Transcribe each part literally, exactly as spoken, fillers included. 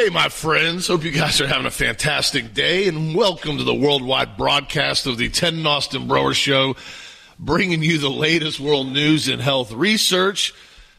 Hey, my friends. Hope you guys are having a fantastic day, and welcome to the worldwide broadcast of the Ted and Austin Broer Show, bringing you the latest world news and health research.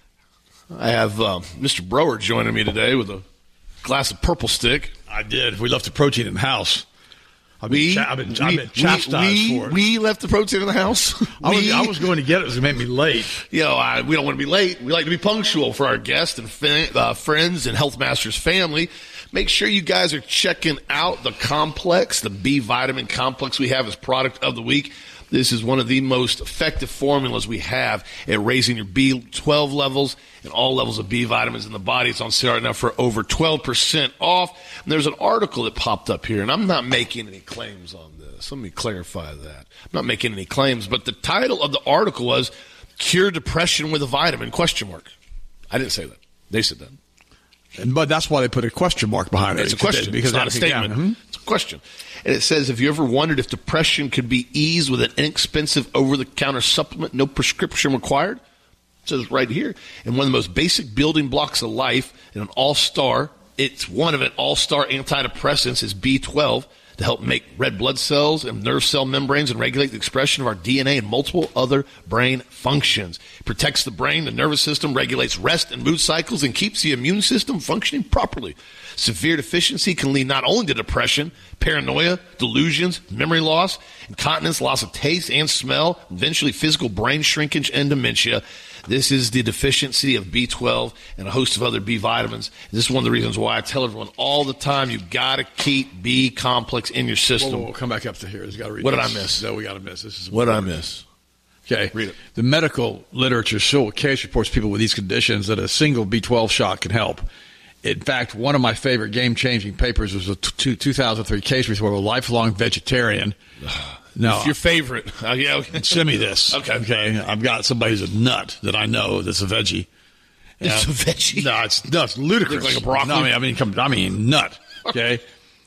I have uh, Mister Broer joining me today with a glass of Purple Stick. I did. We left the protein in the house. I've been, we, cha- I've been, we, I've been chastised we, for it. We left the protein in the house. I was, we, I was going to get it. It was going to make me late. You know, I, we don't want to be late. We like to be punctual for our guests and fa- uh, friends and Health Masters family. Make sure you guys are checking out the complex, the B vitamin complex we have as product of the week. This is one of the most effective formulas we have at raising your B twelve levels and all levels of B vitamins in the body. It's on sale right now for over twelve percent off. And there's an article that popped up here, and I'm not making any claims on this. Let me clarify that. I'm not making any claims, but the title of the article was Cure Depression with a Vitamin, question mark. I didn't say that. They said that. And, but that's why they put a question mark behind it. It's a question. Because it's not a statement. Mm-hmm. It's a question. And it says, have you ever wondered if depression could be eased with an inexpensive over-the-counter supplement, no prescription required? It says right here. And one of the most basic building blocks of life, and an all-star, it's one of an all-star antidepressants is B twelve to help make red blood cells and nerve cell membranes and regulate the expression of our D N A and multiple other brain functions. It protects the brain, the nervous system, regulates rest and mood cycles, and keeps the immune system functioning properly. Severe deficiency can lead not only to depression, paranoia, delusions, memory loss, incontinence, loss of taste and smell, eventually physical brain shrinkage and dementia. This is the deficiency of B twelve and a host of other B vitamins. This is one of the reasons why I tell everyone all the time, you've got to keep B complex in your system. Whoa, whoa, whoa. Come back up to here. Got to read what this. did I miss? No, we got to miss. This is what did I miss? Okay. Read it. The medical literature show case reports people with these conditions that a single B twelve shot can help. In fact, one of my favorite game-changing papers was a t- two thousand three case report of a lifelong vegetarian. No, it's your favorite. Uh, yeah, okay. Send me this. Okay. Okay. I've got somebody who's a nut that I know that's a veggie. It's uh, a veggie? No, it's, no, it's ludicrous. Looks like a broccoli? No, I mean, I mean, come, I mean, nut. Okay.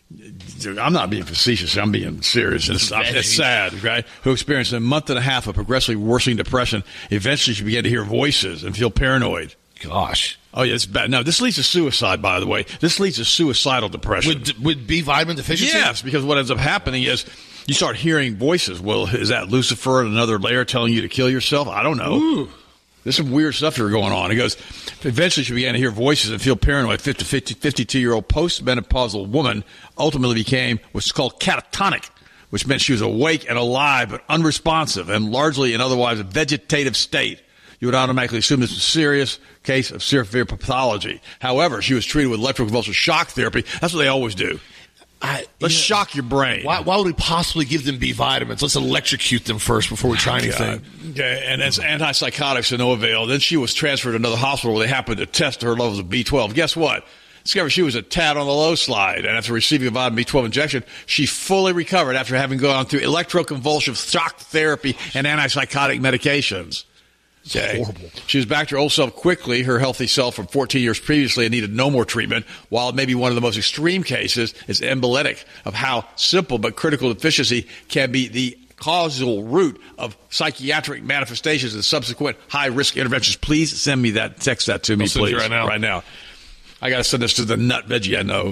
I'm not being facetious. I'm being serious. It's, it's sad, okay? Who experienced a month and a half of progressively worsening depression. Eventually, she began to hear voices and feel paranoid. Gosh. Oh, yeah, it's bad. No, this leads to suicide, by the way. This leads to suicidal depression. With, with B vitamin deficiency? Yes, because what ends up happening is you start hearing voices. Well, is that Lucifer and another layer telling you to kill yourself? I don't know. Ooh. There's some weird stuff here going on. It goes, eventually she began to hear voices and feel paranoid. fifty-two-year-old postmenopausal woman ultimately became what's called catatonic, which meant she was awake and alive but unresponsive and largely in otherwise a vegetative state. You would automatically assume this was a serious case of severe pathology. However, she was treated with electroconvulsive shock therapy. That's what they always do. I, Let's you know, shock your brain. Why, why would we possibly give them B vitamins? Let's electrocute them first before we try anything. Okay, and it's antipsychotics to no avail. Then she was transferred to another hospital where they happened to test her levels of B twelve. Guess what? Discovered she was a tad on the low slide, and after receiving a vitamin B twelve injection, she fully recovered after having gone through electroconvulsive shock therapy and antipsychotic medications. Okay. Horrible. She was back to her old self quickly, her healthy self from fourteen years previously, and needed no more treatment, while maybe one of the most extreme cases is emblematic of how simple but critical deficiency can be the causal root of psychiatric manifestations and subsequent high-risk interventions. Please send me that. Text that to me, I'll send please. you right now. Right now. I got to send this to the nut veggie I know.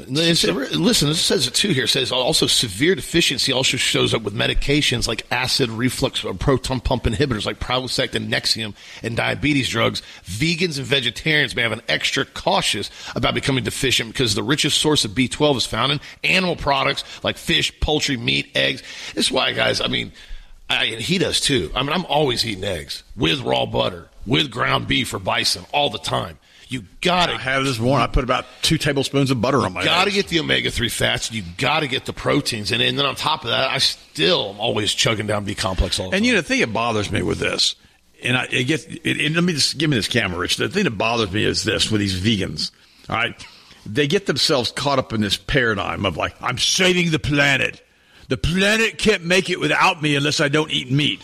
Listen, this says it too here. It says also severe deficiency also shows up with medications like acid reflux or proton pump inhibitors like Prilosec and Nexium and diabetes drugs. Vegans and vegetarians may have an extra cautious about becoming deficient because the richest source of B twelve is found in animal products like fish, poultry, meat, eggs. This is why, guys, I mean, I, and he does too. I mean, I'm always eating eggs with raw butter, with ground beef or bison all the time. You gotta I have this morning. I put about two tablespoons of butter on my. You gotta eggs. get the omega three fats. You gotta get the proteins, and, and then on top of that, I still am always chugging down B complex all the and time. you know, the thing that bothers me with this, and I, it gets. It, it, let me just give me this camera, Rich. The thing that bothers me is this with these vegans. All right, they get themselves caught up in this paradigm of like, I'm saving the planet. The planet can't make it without me unless I don't eat meat.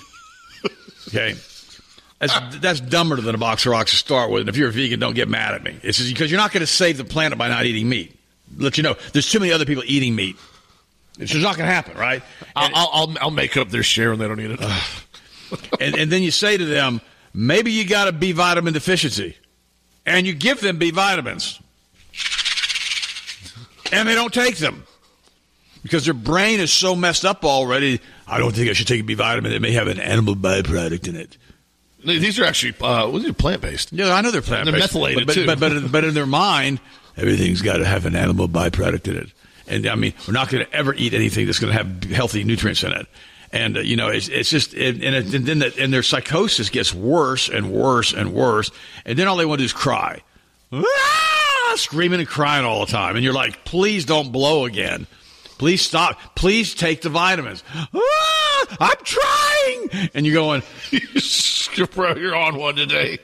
Okay. That's, that's dumber than a box of rocks to start with. And if you're a vegan, don't get mad at me. It's just because you're not going to save the planet by not eating meat. Let you know, there's too many other people eating meat. It's just not going to happen, right? I'll, I'll, I'll, I'll make up their share when they don't eat it. Uh, and, and then you say to them, maybe you got a B vitamin deficiency. And you give them B vitamins. and they don't take them because their brain is so messed up already. I don't think I should take a B vitamin. It may have an animal byproduct in it. These are actually uh, these are plant-based. Yeah, I know they're plant-based. They're methylated, but, too. But, but, but, but in their mind, everything's got to have an animal byproduct in it. And, I mean, we're not going to ever eat anything that's going to have healthy nutrients in it. And, uh, you know, it's, it's just, and, and, it, and then the, and their psychosis gets worse and worse and worse. And then all they want to do is cry. Ah! Screaming and crying all the time. And you're like, please don't blow again. Please stop. Please take the vitamins. Ah! I'm trying. And you're going, bro, you're on one today.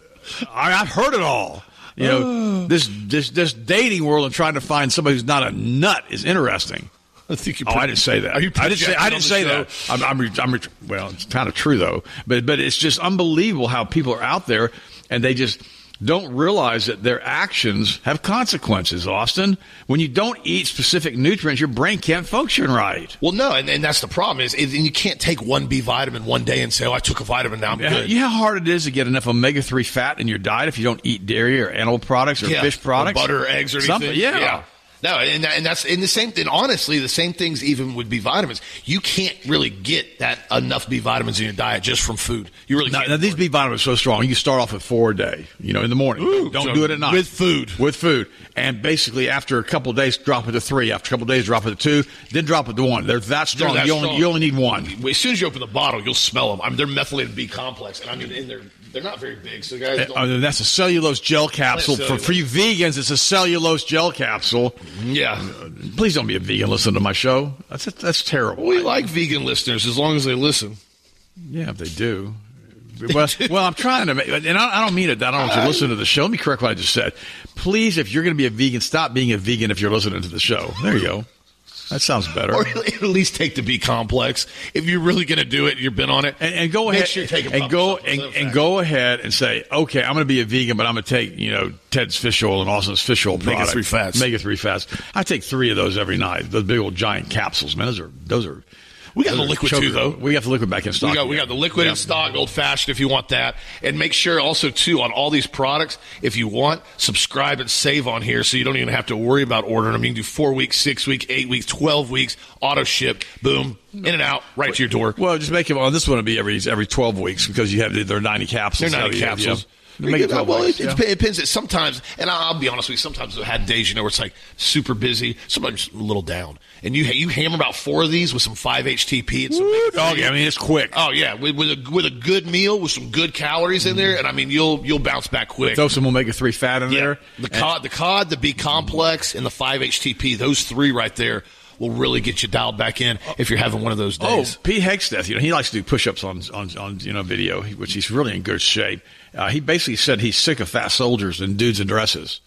I, I've heard it all. You know, this, this, this dating world and trying to find somebody who's not a nut is interesting. I think you. Oh, I didn't say that. Are you I didn't say. I didn't say that. I'm. I'm, re, I'm re, well, it's kind of true though. But but it's just unbelievable how people are out there and they just don't realize that their actions have consequences. Austin, when you don't eat specific nutrients, your brain can't function right. Well, no, and, and that's the problem is, is you can't take one B vitamin one day and say, "Oh, I took a vitamin, now I'm yeah, good." You know how hard it is to get enough omega three fat in your diet if you don't eat dairy or animal products or yeah. fish products, or butter, or eggs, or anything. Something, yeah. yeah. No, and, and that's in the same thing. Honestly, the same things even with B vitamins. You can't really get that enough B vitamins in your diet just from food. You really can't. Now, now these B vitamins are so strong. You start off with four a day, you know, in the morning. Ooh, don't so do it at night. With food. With food. And basically, after a couple of days, drop it to three. After a couple of days, drop it to two. Then drop it to one. They're that strong. They're that you, only, strong. you only need one. As soon as you open the bottle, you'll smell them. I mean, they're methylated B complex, and I mean, in their they're not very big. So guys, don't, uh, that's a cellulose gel capsule. For, for you vegans, it's a cellulose gel capsule. Yeah. Please don't be a vegan. Listen to my show. That's that's terrible. We like vegan listeners as long as they listen. Yeah, if they do. Well, well, I'm trying to make, and I, I don't mean it. I don't want you to listen to the show. Let me correct what I just said. Please, if you're going to be a vegan, stop being a vegan if you're listening to the show. There you go. That sounds better. Or at least take the B complex. If you're really going to do it, you've been on it. And, and go ahead sure and go and, and go ahead and say, okay, I'm going to be a vegan, but I'm going to take, you know, Ted's fish oil and Austin's fish oil product. Omega three fats. Omega three fats. I take three of those every night. Those big old giant capsules, man. Those are those are. We got the liquid too, though. We got the liquid back in stock. We got, we got the liquid yeah. in stock, old fashioned if you want that. And make sure also, too, on all these products, if you want, subscribe and save on here so you don't even have to worry about ordering them. You can do four weeks, six weeks, eight weeks, twelve weeks, auto ship, boom, in and out, right to your door. Well, just make it on this one to be every every twelve weeks because you have they're ninety capsules. They're ninety capsules. Yeah. Make it well, weeks, it, yeah. it depends. It sometimes, and I'll be honest with you, sometimes I've had days, you know, where it's like super busy, sometimes a little down. And you you hammer about four of these with some five H T P and some. Woo, dog, I mean, it's quick. Oh yeah, with, with a with a good meal with some good calories in there, and I mean you'll you'll bounce back quick. Throw some omega three fat in yeah. there. The cod, the cod, the B complex, and the five H T P. Those three right there will really get you dialed back in if you're having one of those days. Oh, Pete Hegseth, you know, he likes to do push-ups on on, on you know video, which he's really in good shape. Uh, he basically said he's sick of fat soldiers and dudes in dresses.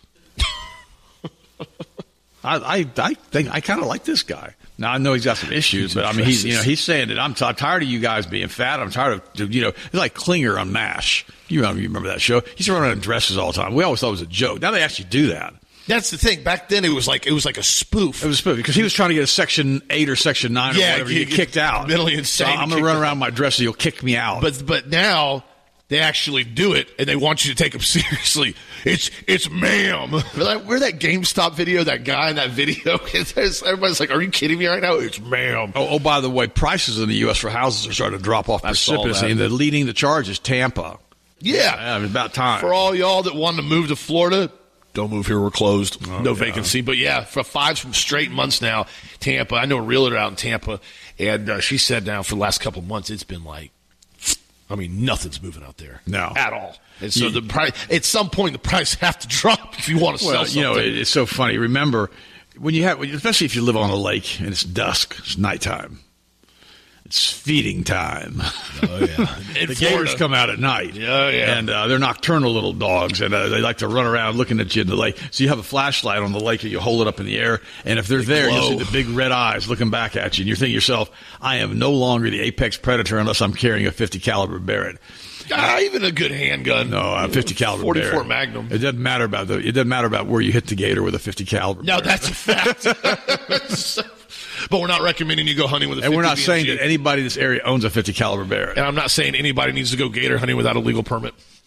I, I I think I kind of like this guy. Now I know he's got some issues, but I mean he's you know he's saying that I'm, t- I'm tired of you guys being fat. I'm tired of you know it's like Klinger on MASH. You remember, you remember that show? He's running in dresses all the time. We always thought it was a joke. Now they actually do that. That's the thing. Back then, it was like it was like a spoof. It was a spoof because he was trying to get a Section Eight or Section Nine or yeah, whatever. You You get kicked out. Mentally insane. So I'm going to run around my dress, so you'll kick me out. But but now they actually do it, and they want you to take them seriously. It's it's ma'am. Where that GameStop video, that guy in that video, everybody's like, "Are you kidding me right now?" It's ma'am. Oh, oh, by the way, prices in the U S for houses are starting to drop off precipitously, and the leading the charge is Tampa. Yeah, yeah, it's about time for all y'all that want to move to Florida. Don't move here. We're closed. Oh, no yeah. vacancy. But, yeah, for five straight months now, Tampa. I know a realtor out in Tampa, and uh, she said now for the last couple of months it's been like, I mean, nothing's moving out there. No. At all. And so you, the price, at some point the price have to drop if you want to well, sell something. You know, it, it's so funny. Remember, when you have, especially if you live on a lake and it's dusk, it's nighttime. It's feeding time. Oh, yeah. The gators come out at night. Oh, yeah. And uh, they're nocturnal little dogs, and uh, they like to run around looking at you in the lake. So you have a flashlight on the lake, and you hold it up in the air, and if they're they there, glow. you see the big red eyes looking back at you, and you think to yourself, I am no longer the apex predator unless I'm carrying a fifty caliber Barrett. Ah, even a good handgun. No, a fifty caliber forty-four Barrett. Magnum. It doesn't matter about the. It doesn't matter about where you hit the gator with a fifty caliber. No, Barrett. that's a fact. But we're not recommending you go hunting with a and fifty we're not B M G. saying that anybody in this area owns a fifty caliber Barrett. And I'm not saying anybody needs to go gator hunting without a legal permit.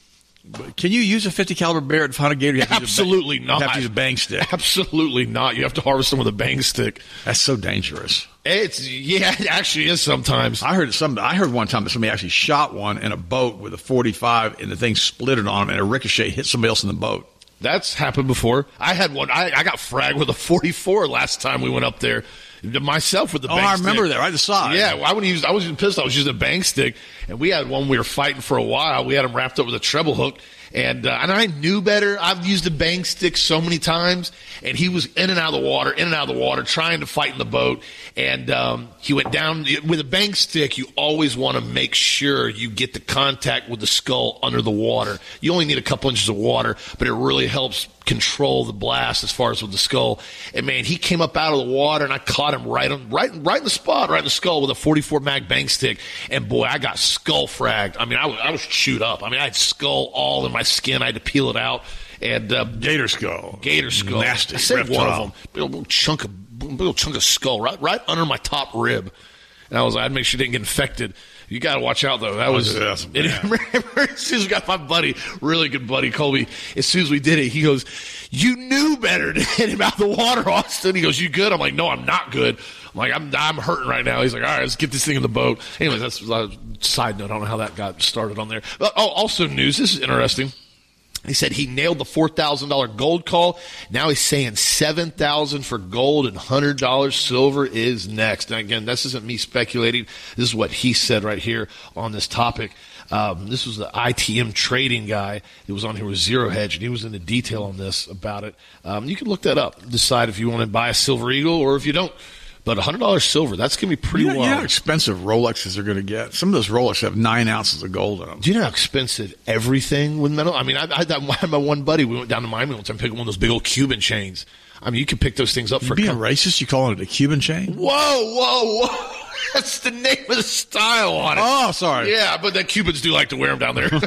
Can you use a fifty caliber Barrett and find a gator? You have to Absolutely use a, not. You have to use a bang stick. Absolutely not. You have to harvest them with a bang stick. That's so dangerous. It's yeah, it actually is sometimes. I heard some. I heard one time that somebody actually shot one in a boat with a forty-five, and the thing splitted on him, and a ricochet hit somebody else in the boat. That's happened before. I had one. I, I got fragged with a forty-four last time we went up there. Myself with the oh, bang I remember stick. that right the side. Yeah, I wouldn't use. I was using pistol. I was using a bang stick, and we had one we were fighting for a while. We had him wrapped up with a treble hook, and uh, and I knew better. I've used a bang stick so many times, and he was in and out of the water, in and out of the water, trying to fight in the boat, and um, he went down with a bang stick. You always want to make sure you get the contact with the skull under the water. You only need a couple inches of water, but it really helps control the blast as far as with the skull. And man, he came up out of the water, and I caught him right on, right, right in the spot, right in the skull with a forty-four mag bang stick. And boy, I got skull fragged. I mean, I was, I was chewed up. I mean, I had skull all in my skin. I had to peel it out. And uh, gator skull, gator skull, nasty. I saved reptile. one of them. Big little chunk of, big little chunk of skull right, right under my top rib. And I was, I'd make sure it didn't get infected. You got to watch out, though. That was, oh, yes, it, remember, as soon as we got my buddy, really good buddy, Colby, as soon as we did it, he goes, you knew better to hit him out of the water, Austin. He goes, you good? I'm like, no, I'm not good. I'm like, I'm, I'm hurting right now. He's like, all right, let's get this thing in the boat. Anyways, that's a side note. I don't know how that got started on there. But, oh, also news. This is interesting. He said he nailed the four thousand dollars gold call. Now he's saying seven thousand dollars for gold and one hundred dollars silver is next. And again, this isn't me speculating. This is what he said right here on this topic. Um, this was the I T M trading guy that was on here with Zero Hedge, and he was into detail on this about it. Um, you can look that up. Decide if you want to buy a Silver Eagle or if you don't. But one hundred dollars silver, that's going to be pretty you know, wild. You know how expensive Rolexes are going to get? Some of those Rolexes have nine ounces of gold in them. Do you know how expensive everything with metal? I mean, I, I had that, I had my one buddy. We went down to Miami one time and picked one of those big old Cuban chains. I mean, you can pick those things up you for being a racist, you calling it a Cuban chain? Whoa, whoa, whoa. That's the name of the style on it. Oh, sorry. Yeah, but the Cubans do like to wear them down there.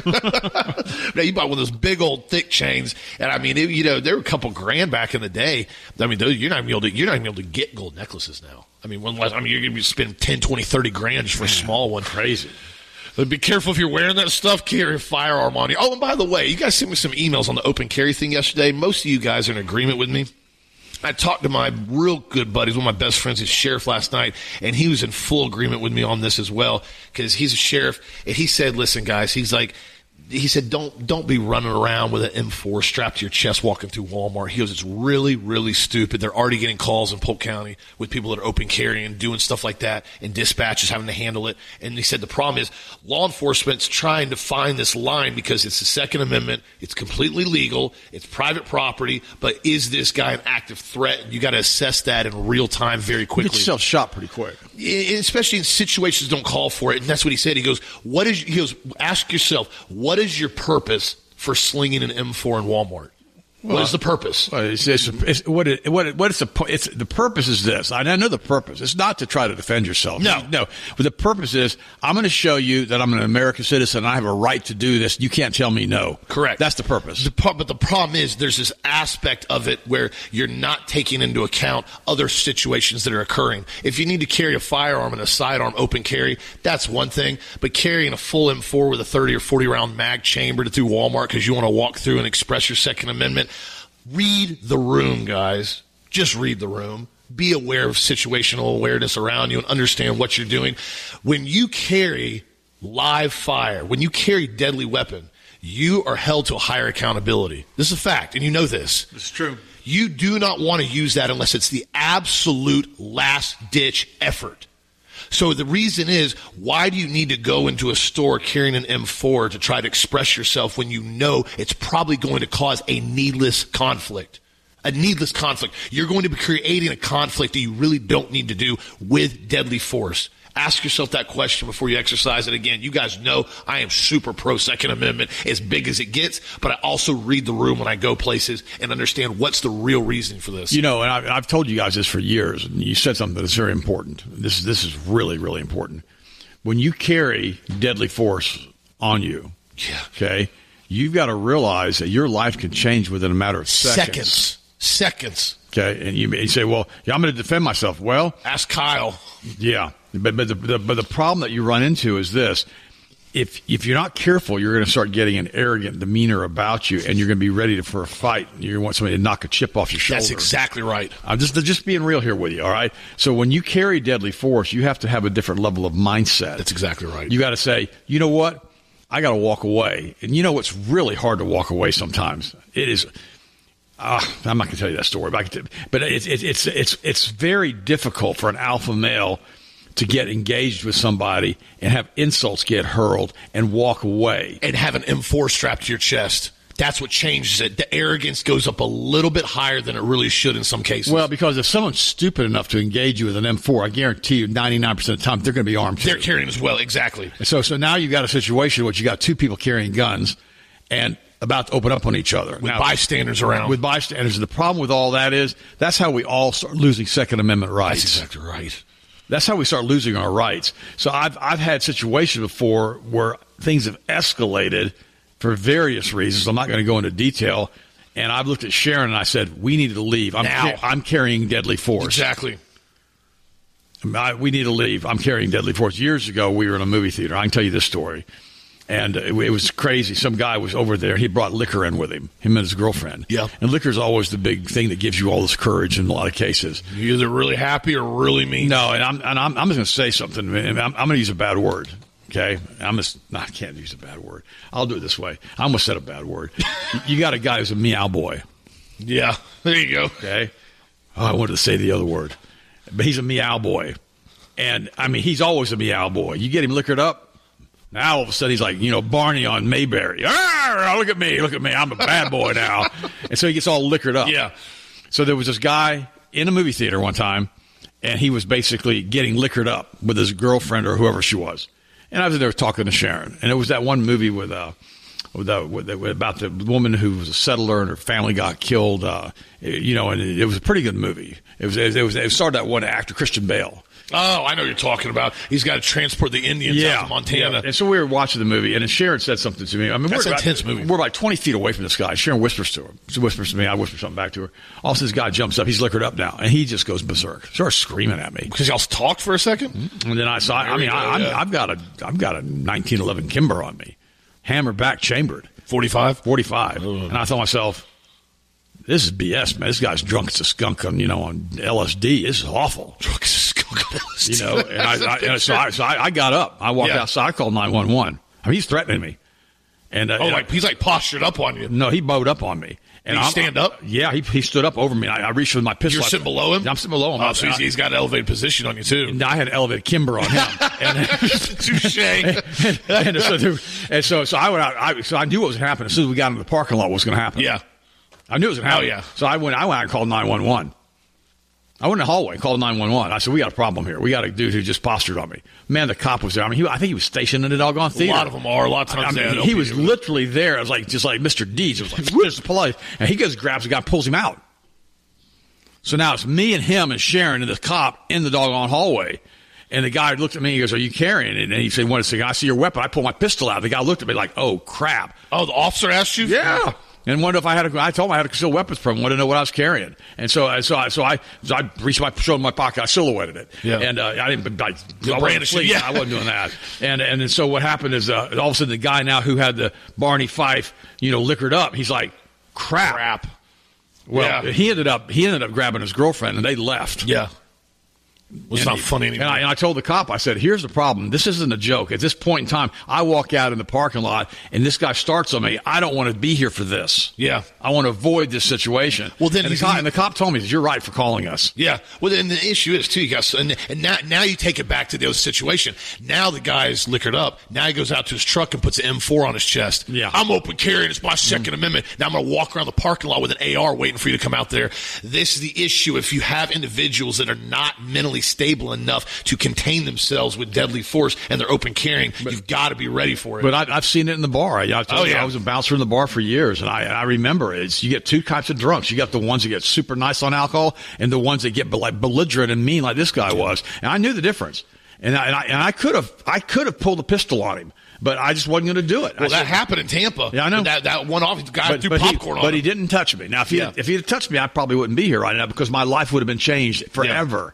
Now, you bought one of those big old thick chains, and I mean, it, you know, they were a couple grand back in the day. I mean, those, you're not even able to, you're not even able to get gold necklaces now. I mean, one less, I mean, you're going to be spending ten, twenty, thirty grand just for a small one. Crazy. But be careful if you're wearing that stuff. Carry a firearm on you. Oh, and by the way, you guys sent me some emails on the open carry thing yesterday. Most of you guys are in agreement with me. I talked to my real good buddies, one of my best friends, his sheriff last night, and he was in full agreement with me on this as well because he's a sheriff. And he said, listen, guys, he's like, he said, don't don't be running around with an M four strapped to your chest walking through Walmart. He goes, it's really, really stupid. They're already getting calls in Polk County with people that are open carrying, doing stuff like that, and dispatchers having to handle it. And he said the problem is law enforcement's trying to find this line because it's the Second Amendment. It's completely legal. It's private property. But is this guy an active threat? You got to assess that in real time very quickly. Get yourself shot pretty quick. Especially in situations that don't call for it. And that's what he said. He goes, what is, he goes, ask yourself, what is your purpose for slinging an M four in Walmart? Well, what is the purpose? Well, it's, it's, it's, what it, what it, what it's, a, it's the purpose is this. I know the purpose. It's not to try to defend yourself. No, no. But the purpose is I'm going to show you that I'm an American citizen. And I have a right to do this. You can't tell me no. Correct. That's the purpose. The, but the problem is there's this aspect of it where you're not taking into account other situations that are occurring. If you need to carry a firearm and a sidearm open carry, that's one thing. But carrying a full M four with a thirty or forty round mag chamber through Walmart because you want to walk through and express your Second Amendment. Read the room, guys. Just read the room. Be aware of situational awareness around you and understand what you're doing. When you carry live fire, when you carry deadly weapon, you are held to a higher accountability. This is a fact, and you know this. It's true. You do not want to use that unless it's the absolute last-ditch effort. So the reason is, why do you need to go into a store carrying an M four to try to express yourself when you know it's probably going to cause a needless conflict? A needless conflict. You're going to be creating a conflict that you really don't need to do with deadly force. Ask yourself that question before you exercise it. Again, you guys know I am super pro Second Amendment, as big as it gets, but I also read the room when I go places and understand what's the real reason for this. You know, and I've, I've told you guys this for years, and you said something that's very important. This, this is really, really important. When you carry deadly force on you, yeah. okay, you've got to realize that your life can change within a matter of seconds. Seconds. Seconds. Okay, and you may say, well, yeah, I'm going to defend myself. Well, ask Kyle. Yeah, but but the, the but the problem that you run into is this: if if you're not careful, you're going to start getting an arrogant demeanor about you, and you're going to be ready to, for a fight. You're going to want somebody to knock a chip off your shoulder. That's exactly right. I'm just just being real here with you, all right? So when you carry deadly force, you have to have a different level of mindset. That's exactly right. You got to say, you know what? I got to walk away. And you know what's really hard to walk away sometimes? It is uh, I'm not going to tell you that story, but, I can t- but it's, it's, it's, it's, it's very difficult for an alpha male to get engaged with somebody and have insults get hurled and walk away. And have an M four strapped to your chest. That's what changes it. The arrogance goes up a little bit higher than it really should in some cases. Well, because if someone's stupid enough to engage you with an M four, I guarantee you ninety-nine percent of the time they're going to be armed too. They're carrying as well, exactly. So so now you've got a situation where you got two people carrying guns and about to open up on each other. With now, bystanders around. With bystanders. The problem with all that is that's how we all start losing Second Amendment rights. That's exactly right. That's how we start losing our rights. So I've I've had situations before where things have escalated for various reasons. I'm not going to go into detail. And I've looked at Sharon and I said, we need to leave. I'm, now. ca- I'm carrying deadly force. Exactly. I, we need to leave. I'm carrying deadly force. Years ago, we were in a movie theater. I can tell you this story. And it, it was crazy. Some guy was over there. He brought liquor in with him, him and his girlfriend. Yeah. And liquor is always the big thing that gives you all this courage in a lot of cases. You're either really happy or really mean. No, and I'm and I'm, I'm just going to say something. I'm, I'm going to use a bad word. Okay, I'm just. No, I can't use a bad word. I'll do it this way. I almost said a bad word. You got a guy who's a meow boy. Yeah, there you go. Okay. Oh, I wanted to say the other word, but he's a meow boy, and I mean he's always a meow boy. You get him liquored up, now all of a sudden he's like you know Barney on Mayberry. Ah, look at me, look at me. I'm a bad boy now, and so he gets all liquored up. Yeah. So there was this guy in a movie theater one time, and he was basically getting liquored up with his girlfriend or whoever she was. And I was there talking to Sharon, and it was that one movie with, uh, with, uh, with, with about the woman who was a settler and her family got killed. Uh, you know, and it, it was a pretty good movie. It was it was it started that one actor Christian Bale. Oh, I know what you're talking about. He's got to transport the Indians yeah. out to Montana. Yeah. And so we were watching the movie, and then Sharon said something to me. I mean, That's we're an about, intense movie. We're like twenty feet away from this guy. Sharon whispers to him. She whispers to me. I whisper something back to her. All of a sudden, this guy jumps up. He's liquored up now, and he just goes berserk. Starts screaming at me. Because y'all talked for a second? And then I saw, I mean, go, I, I'm, yeah. I've got a I've got a nineteen eleven Kimber on me. Hammer back chambered. forty-five? forty-five. Oh. And I thought to myself, this is B S, man. This guy's drunk as a skunk on, you know, on L S D. This is awful. Drunk as a skunk on L S D. You know, and I, I, and so, I, so I, I got up. I walked Yeah. outside. I called nine one one. I mean, he's threatening me. And uh, Oh, and like I, he's like postured up on you. no, he bowed up on me. And Did he I'm- stand up? Yeah, he, he stood up over me. I, I reached with my pistol. You're sitting below him? I'm sitting below him. Oh, so I, he's, he's got an elevated position on you, too. and I had an elevated Kimber on him. and, Touche. and, and so, there, and so, so I went out. I, so I knew what was happening as soon as we got into the parking lot. What was going to happen? Yeah. I knew it was going to happen. Oh, yeah. So I went. I went out and called nine one one. I went in the hallway, called nine one one. I said, "We got a problem here. We got a dude who just postured on me." Man, the cop was there. I mean, he, I think he was stationed in the doggone A theater. lot of them are. A lot of I times mean, they don't he was people. literally there. It was like just like Mister Deeds. It was like Mister Polite, and he goes grabs the guy, pulls him out. So now it's me and him and Sharon and the cop in the doggone hallway. And the guy looked at me and he goes, "Are you carrying it?" And he said, "What is it? I see your weapon." I pulled my pistol out. The guy looked at me like, "Oh crap!" Oh, the officer asked you? Yeah. And wondered if I had a, I told him I had a concealed weapons permit. Wanted to know what I was carrying. And so, I so I, so I, so I reached my, showed in my pocket. I silhouetted it. Yeah. And uh, I didn't, I, I brandish wasn't it, fleeing. yeah. I wasn't doing that. And and then so what happened is, uh, all of a sudden the guy now who had the Barney Fife, you know, liquored up, he's like, crap. Crap. Well, Yeah. he ended up, he ended up grabbing his girlfriend and they left. Yeah. Well, it's And not he- funny anymore. And I, and I told the cop, I said, here's the problem. This isn't a joke. At this point in time, I walk out in the parking lot, and this guy starts on me. I don't want to be here for this. Yeah. I want to avoid this situation. Well, then and the, he's- cop, and the cop told me, you're right for calling us. Yeah. Well, then the issue is, too, you guys, and, and now, now you take it back to the other situation. Now the guy's liquored up. Now he goes out to his truck and puts an M four on his chest. Yeah. I'm open carrying. It's my Second Amendment. Now I'm going to walk around the parking lot with an A R waiting for you to come out there. This is the issue. If you have individuals that are not mentally stable enough to contain themselves with deadly force and they're open carrying, you've got to be ready for it. But I, I've seen it in the bar. I, I, told Oh, you, yeah. I was a bouncer in the bar for years, and I, I remember it. It's, you get two types of drunks. You got the ones that get super nice on alcohol and the ones that get like belligerent and mean like this guy was. And I knew the difference. And I, and I, and I could have I could have pulled a pistol on him, but I just wasn't going to do it. well, I that said, happened in Tampa. Yeah, I know. That, that one off, the guy but, threw but popcorn he, on But him. he didn't touch me. Now, if he Yeah. if he had touched me, I probably wouldn't be here right now because my life would have been changed forever.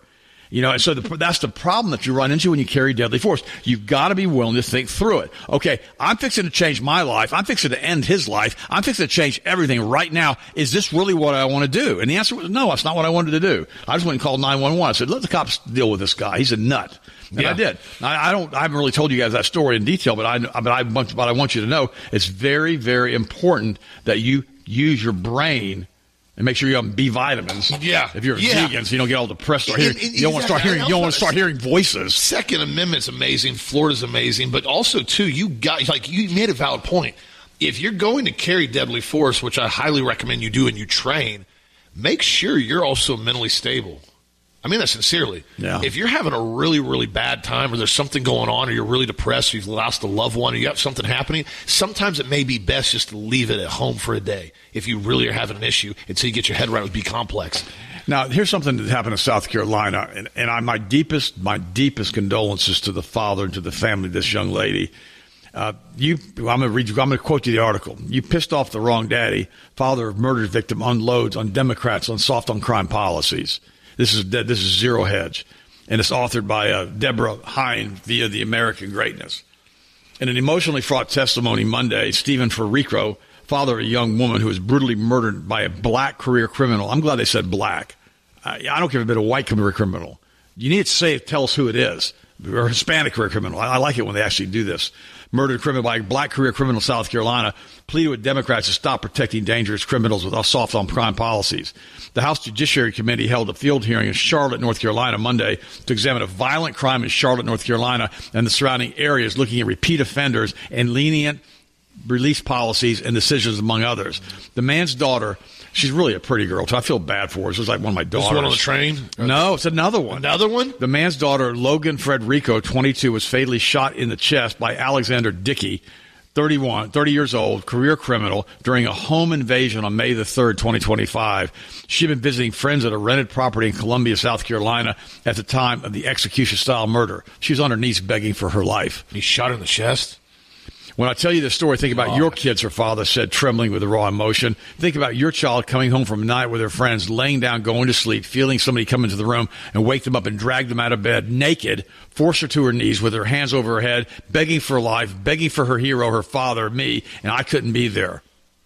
You know, and so the, that's the problem that you run into when you carry deadly force. You've got to be willing to think through it. Okay, I'm fixing to change my life. I'm fixing to end his life. I'm fixing to change everything right now. Is this really what I want to do? And the answer was no, that's not what I wanted to do. I just went and called nine one one. I said, let the cops deal with this guy. He's a nut. And yeah. I did. I, I don't. I haven't really told you guys that story in detail, but I. But I. But I want you to know it's very, very important that you use your brain and make sure you have B vitamins. Yeah. If you're a yeah. vegan, so you don't get all depressed. Start hearing, and, and, you don't want to start hearing. You don't want to start hearing voices. Second Amendment's amazing. Florida's amazing, but also too, you got like you made a valid point. If you're going to carry deadly force, which I highly recommend you do, and you train, make sure you're also mentally stable. I mean that sincerely. Yeah. If you're having a really, really bad time, or there's something going on, or you're really depressed, or you've lost a loved one, or you have something happening, sometimes it may be best just to leave it at home for a day if you really are having an issue until you get your head right with B complex. Now, here's something that happened in South Carolina, and, and I, my deepest, my deepest condolences to the father and to the family of this young lady. Uh, you, I'm going to read you. I'm going to quote you the article. You pissed off the wrong daddy. Father of murder victim unloads on Democrats on soft on crime policies. This is this is Zero Hedge, and it's authored by uh, Deborah Hine via the American Greatness. In an emotionally fraught testimony Monday, Stephen Ferrico, father of a young woman who was brutally murdered by a black career criminal. I'm glad they said black. I, I don't care if it's been a white career criminal. You need to say, tell us who it is, or a Hispanic career criminal. I, I like it when they actually do this. Murdered criminal by a black career criminal in South Carolina, pleaded with Democrats to stop protecting dangerous criminals with soft on crime policies. The House Judiciary Committee held a field hearing in Charlotte, North Carolina, Monday to examine a violent crime in Charlotte, North Carolina, and the surrounding areas, looking at repeat offenders and lenient release policies and decisions, among others. The man's daughter, she's really a pretty girl, so I feel bad for her. She was like one of my daughters. This one on the train? No, it's another one. Another one? The man's daughter, Logan Frederico, twenty-two, was fatally shot in the chest by Alexander Dickey, thirty-one, thirty years old, career criminal, during a home invasion on May the third, twenty twenty-five. She'd been visiting friends at a rented property in Columbia, South Carolina at the time of the execution-style murder. She was on her knees begging for her life. He shot her in the chest? When I tell you this story, think about God. your kids, her father said, trembling with raw emotion. Think about your child coming home from a night with her friends, laying down, going to sleep, feeling somebody come into the room and wake them up and drag them out of bed naked, force her to her knees with her hands over her head, begging for life, begging for her hero, her father, me, and I couldn't be there.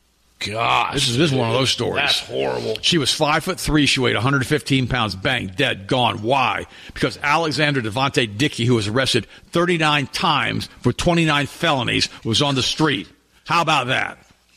Gosh. This is, this is one of those stories. That's horrible. She was five foot three. She weighed one hundred fifteen pounds. Bang, dead, gone. Why? Because Alexander Devontae Dickey, who was arrested thirty-nine times for twenty-nine felonies, was on the street. How about that?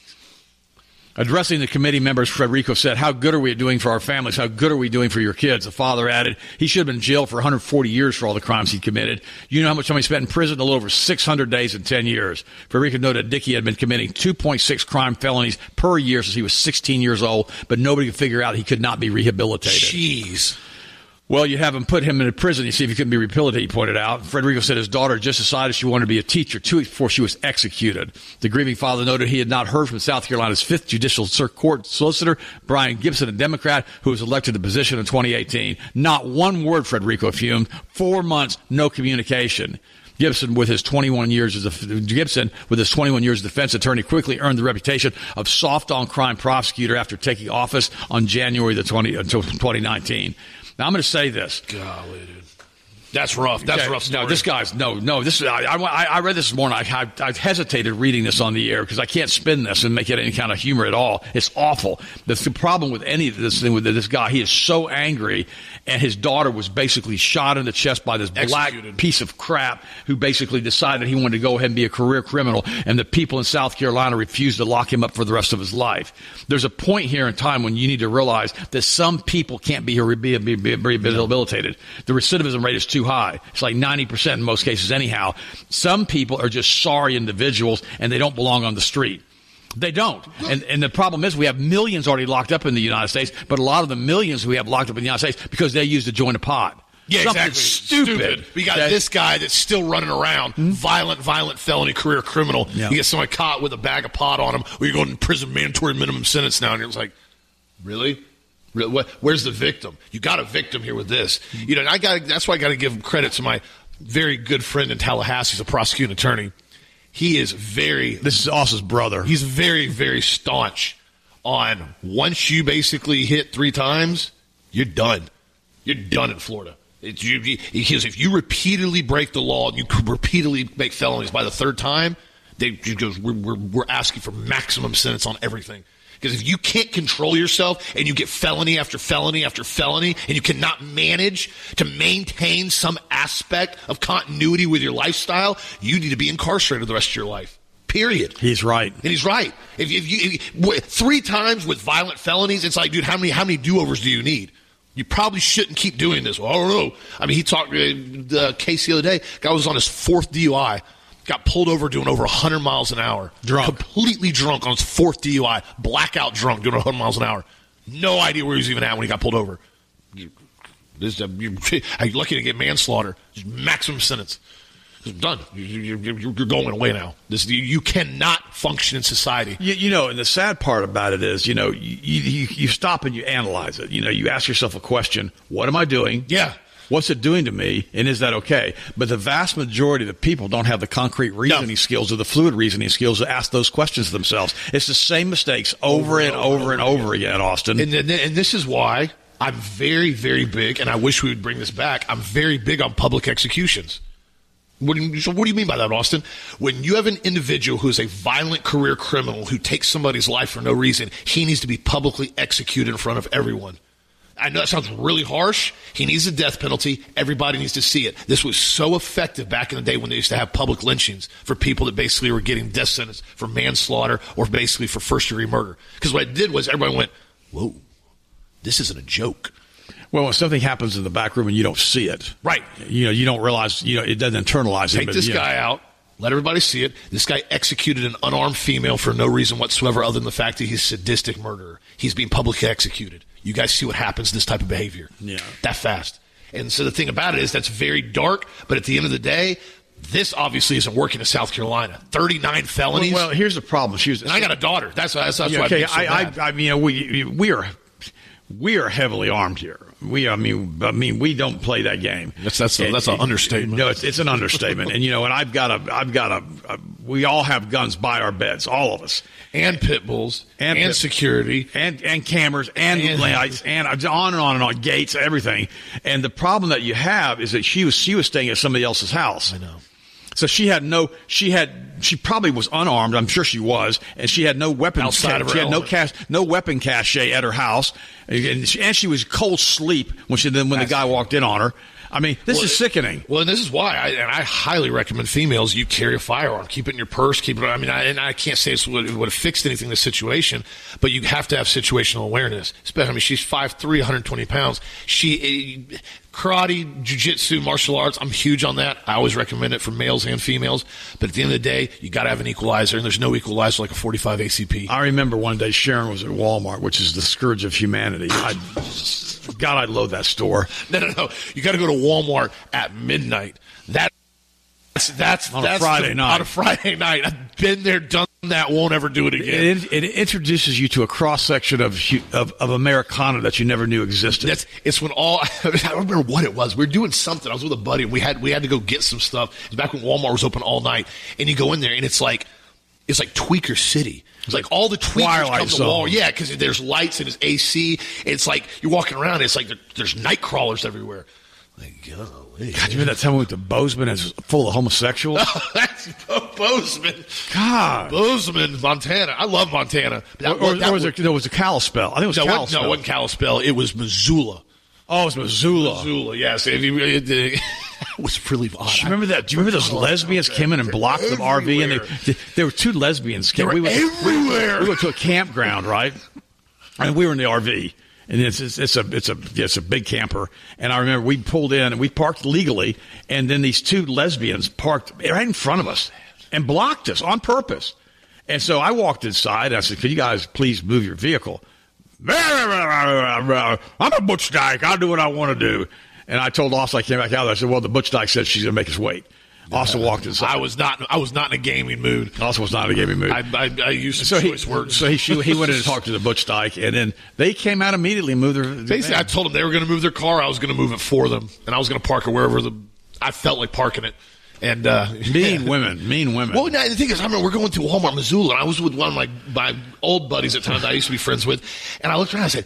Addressing the committee members, Frederico said, how good are we doing for our families? How good are we doing for your kids? The father added, he should have been in jail for one hundred forty years for all the crimes he committed. You know how much time he spent in prison? A little over six hundred days in ten years. Frederico noted Dickey had been committing two point six crime felonies per year since he was sixteen years old, but nobody could figure out he could not be rehabilitated. Jeez. Well, you have him put him in a prison. You see if he couldn't be rehabilitated, he pointed out. Frederico said his daughter just decided she wanted to be a teacher two weeks before she was executed. The grieving father noted he had not heard from South Carolina's fifth Judicial Court solicitor, Brian Gibson, a Democrat who was elected to the position in twenty eighteen. Not one word, Frederico fumed. Four months, no communication. Gibson, with his twenty-one years as a Gibson, with his twenty-one years as defense attorney, quickly earned the reputation of soft on crime prosecutor after taking office on January the twentieth until twenty nineteen. Now, I'm going to say this. Golly, dude. That's rough. That's okay. rough story. No, this guy's, no, no. This is, I, I, I read this this morning. I, I, I hesitated reading this on the air because I can't spin this and make it any kind of humor at all. It's awful. That's the problem with any of this thing with this guy. He is so angry, and his daughter was basically shot in the chest by this black Executed. piece of crap who basically decided he wanted to go ahead and be a career criminal, and the people in South Carolina refused to lock him up for the rest of his life. There's a point here in time when you need to realize that some people can't be, be, be, be rehabilitated. The recidivism rate is too high. It's like ninety percent in most cases anyhow. Some people are just sorry individuals, and they don't belong on the street. They don't. And and the problem is we have millions already locked up in the United States, but a lot of the millions we have locked up in the United States because they used to join a pod. Yeah, Something exactly. Stupid. stupid. We got okay? this guy that's still running around, mm-hmm. violent, violent felony career criminal. Yeah. You get somebody caught with a bag of pot on him, or you're going to prison mandatory minimum sentence now, and you're like, really? really? Where's the victim? You got a victim here with this. You know, and I got that's why I got to give credit to my very good friend in Tallahassee. He's a prosecuting attorney. He is very. This is Austin's brother. He's very, very staunch on once you basically hit three times, you're done. You're done in Florida. It's, you, you, because if you repeatedly break the law and you repeatedly make felonies by the third time, they goes, we're, we're, we're asking for maximum sentence on everything. Because if you can't control yourself and you get felony after felony after felony and you cannot manage to maintain some aspect of continuity with your lifestyle, you need to be incarcerated the rest of your life. Period. He's right. And he's right. If, if you if, three times with violent felonies, it's like, dude, how many how many do-overs do you need? You probably shouldn't keep doing this. Well, I don't know. I mean, he talked to the case the other day. Guy was on his fourth D U I. Got pulled over doing over one hundred miles an hour. Drunk. Completely drunk on his fourth D U I. Blackout drunk doing one hundred miles an hour. No idea where he was even at when he got pulled over. You, this, uh, you're, you're lucky to get manslaughter. Just maximum sentence. It's done. You, you, you're going away now. This, you, you cannot function in society. You, you know, and the sad part about it is, you know, you, you, you stop and you analyze it. You know, you ask yourself a question, what am I doing? Yeah. What's it doing to me, and is that okay? But the vast majority of the people don't have the concrete reasoning no. skills or the fluid reasoning skills to ask those questions themselves. It's the same mistakes over, over and over, over and over, over again, Austin. And, and, and this is why I'm very, very big, and I wish we would bring this back, I'm very big on public executions. What do, you, so what do you mean by that, Austin? When you have an individual who is a violent career criminal who takes somebody's life for no reason, he needs to be publicly executed in front of everyone. I know that sounds really harsh. He needs a death penalty. Everybody needs to see it. This was so effective back in the day when they used to have public lynchings for people that basically were getting death sentence for manslaughter or basically for first-degree murder. Because what it did was everybody went, whoa, this isn't a joke. Well, when something happens in the back room and you don't see it, right? You know, you don't realize, you know, it doesn't internalize it. Take this guy out, let everybody see it. This guy executed an unarmed female for no reason whatsoever other than the fact that he's a sadistic murderer. He's being publicly executed. You guys see what happens to this type of behavior. Yeah. That fast. And so the thing about it is that's very dark, but at the end of the day, this obviously isn't working in South Carolina. thirty-nine felonies. Well, well here's the problem. She was, and I got a daughter. That's, that's, that's yeah, why okay, I, so I, I, I mean, you know, we, we are... We are heavily armed here. We, I mean, I mean, we don't play that game. That's that's a, that's an understatement. No, it's, it's an understatement. And you know, and I've got a, I've got a, a. We all have guns by our beds, all of us, and pit bulls, and, and pit, security, and and cameras, and, and lights, and on and on and on, gates, everything. And the problem that you have is that she was she was staying at somebody else's house. I know. So she had no, she had, she probably was unarmed. I'm sure she was, and she had no weapon. Outside of her she had no element. cache, no weapon cache at her house, and she, and she was cold sleep when she then when That's the guy walked in on her. I mean, this well, is sickening. Well, and this is why, I, and I highly recommend females, you carry a firearm. Keep it in your purse. Keep it. I mean, I, and I can't say it's would, it would have fixed anything in the situation, but you have to have situational awareness. Especially, I mean, she's five three, one hundred twenty pounds. She, uh, karate, jiu-jitsu, martial arts, I'm huge on that. I always recommend it for males and females. But at the end of the day, you got to have an equalizer, and there's no equalizer like a forty-five A C P. I remember one day Sharon was at Walmart, which is the scourge of humanity. I, God, I loathe that store. No, no, no. You got to go to Walmart at midnight. That, that's that's on that's a Friday the, night. On a Friday night. I've been there, done that. Won't ever do it again. It, it introduces you to a cross section of, of of Americana that you never knew existed. That's it's when all I don't remember what it was. We were doing something. I was with a buddy, and we had we had to go get some stuff. It's back when Walmart was open all night, and you go in there, and it's like it's like Tweaker City. It's like all the tweakers Twilight come to Zone. Walmart. Yeah, because there's lights and there's A C. It's like you're walking around. It's like there, there's night crawlers everywhere. Like, golly. God, you remember that time we went to Bozeman and it's full of homosexuals? Oh, that's Bo- Bozeman. God. Bozeman, Montana. I love Montana. That, or, or, or was it, there was a Kalispell. I think it was no, Kalispell. No, it wasn't Kalispell. It was Missoula. Oh, it was Missoula. Missoula, yes. It, it, it was really odd. Do you remember that? Do you remember those lesbians came in and blocked the R V? And they, there were two lesbians. They were we went, everywhere. We, we went to a campground, right? And we were in the R V. And it's, it's it's a it's a it's a big camper, and I remember we pulled in and we parked legally, and then these two lesbians parked right in front of us and blocked us on purpose. And so I walked inside and I said, "Could you guys please move your vehicle?" I'm a Butch Dyke. I'll do what I want to do. And I told Austin, I came back out there. I said, "Well, the Butch Dyke said she's going to make us wait." Austin walked inside. I was not. I was not in a gaming mood. Austin was not in a gaming mood. I, I, I used some so choice he, words. So he he went in to talk to the Butch Dyke, and then they came out immediately and moved their. Basically, I told them they were going to move their car. I was going to move it for them, and I was going to park it wherever the I felt like parking it. And uh, mean women, mean women. Well, no, the thing is, I remember we're going to Walmart, Missoula, and I was with one of my my old buddies at the time that I used to be friends with, and I looked around and I said,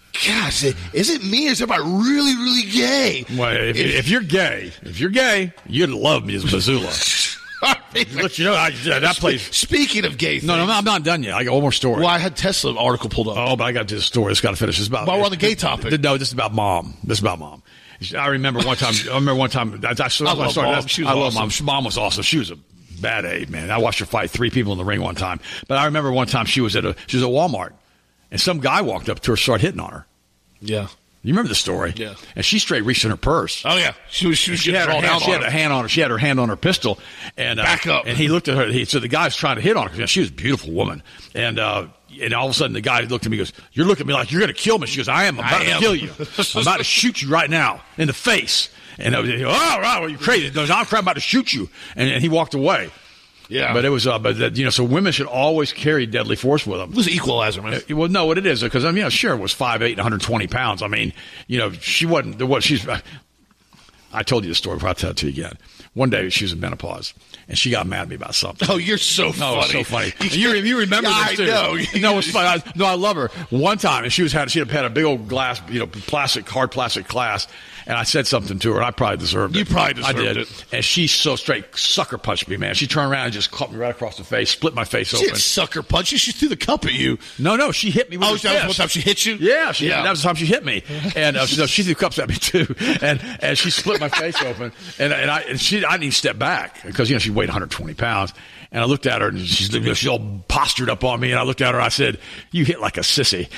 gosh, is it me or is everybody really, really gay? Well, if, if, if you're gay, if you're gay, you'd love me as Missoula. Look, you know, I, that place. Speaking of gay things. No, no, I'm not done yet. I got one more story. Well, I had Tesla article pulled up. Oh, but I got this story. It's got to finish. It's about. While we're on the gay topic. No, this is about mom. This is about mom. I remember one time. I remember one time. I, I, I, I love started, mom. She was I love awesome. mom. Mom was awesome. She was a bad aide, man. I watched her fight three people in the ring one time. But I remember one time she was at a she was at Walmart, and some guy walked up to her, started hitting on her. Yeah. You remember the story? Yeah. And she straight reached in her purse. Oh yeah, she was. She was She getting had, her drawn hand, out she on had him. a hand on her. She had her hand on her pistol, and uh, Back up. And he looked at her. He so the guy's trying to hit on her because she was a beautiful woman, and uh, and all of a sudden the guy looked at me and goes, "You're looking at me like you're going to kill me." She goes, "I am. I'm about I to am. kill you. I'm about to shoot you right now in the face." And I was, oh, right, well, you crazy? He goes, I'm about to shoot you, and, and he walked away. Yeah, but it was, uh, but that, you know, so women should always carry deadly force with them. It was an equalizer, man. Uh, well, no, what it is, because I mean, yeah, sure, it was five eight, one hundred twenty pounds. I mean, you know, she wasn't the what she's. I told you the story before. I'll tell it to you again. One day she was in menopause, and she got mad at me about something. Oh, you're so funny. No, it's so funny. You, you remember yeah, this too? I know. No, it's funny. I, no, I love her. One time, and she was had she had had a big old glass, you know, plastic, hard plastic glass, and I said something to her, and I probably deserved it. You probably deserved I did. it. And she so straight sucker punched me, man. She turned around and just caught me right across the face, split my face She open. didn't sucker punch you. She threw the cup at you. No, no, she hit me with Oh, her that was fist. one time she hit you? Yeah, she, Yeah. that was the time she hit me, and uh, she, no, she threw cups at me too, and and she split my face open, and and I and she I didn't even step back because you know she weighed one hundred twenty pounds, and I looked at her and she's you know, she's all postured up on me, and I looked at her, and I said, "You hit like a sissy,"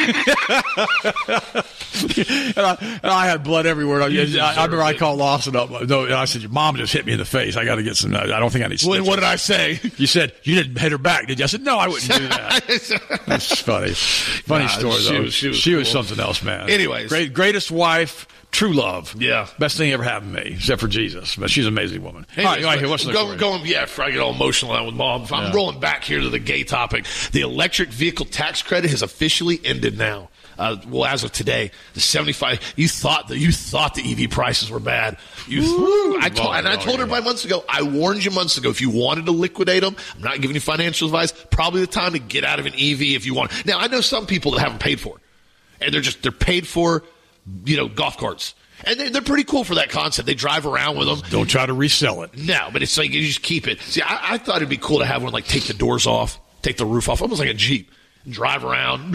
and, I, and I had blood everywhere. I, I, I remember I called Lawson up. No, and I said, "Your mom just hit me in the face. I got to get some. I don't think I need." Well, what did I say? You said you didn't hit her back, did you? I said, "No, I wouldn't do that." That's funny. Funny Nah, story, she though. was- she was she was cool. something else, man. Anyways. Great, greatest wife, true love. Yeah. Best thing ever happened to me, except for Jesus. But she's an amazing woman. Anyways, all right, all right, here, what's the go, story? going, yeah, before I get all emotional out with mom. I'm Yeah. rolling back here to the gay topic. The electric vehicle tax credit has officially ended now. Uh, well, as of today, the seventy-five. You thought that you thought the E V prices were bad. You, Woo. I told, and I Oh, told yeah. everybody months ago. I warned you months ago. If you wanted to liquidate them, I'm not giving you financial advice. Probably the time to get out of an E V if you want. Now, I know some people that haven't paid for it, and they're just they're paid for, you know, golf carts. And they're, they're pretty cool for that concept. They drive around with them. Don't try to resell it. No, but it's like you just keep it. See, I, I thought it'd be cool to have one like take the doors off, take the roof off, almost like a Jeep, and drive around.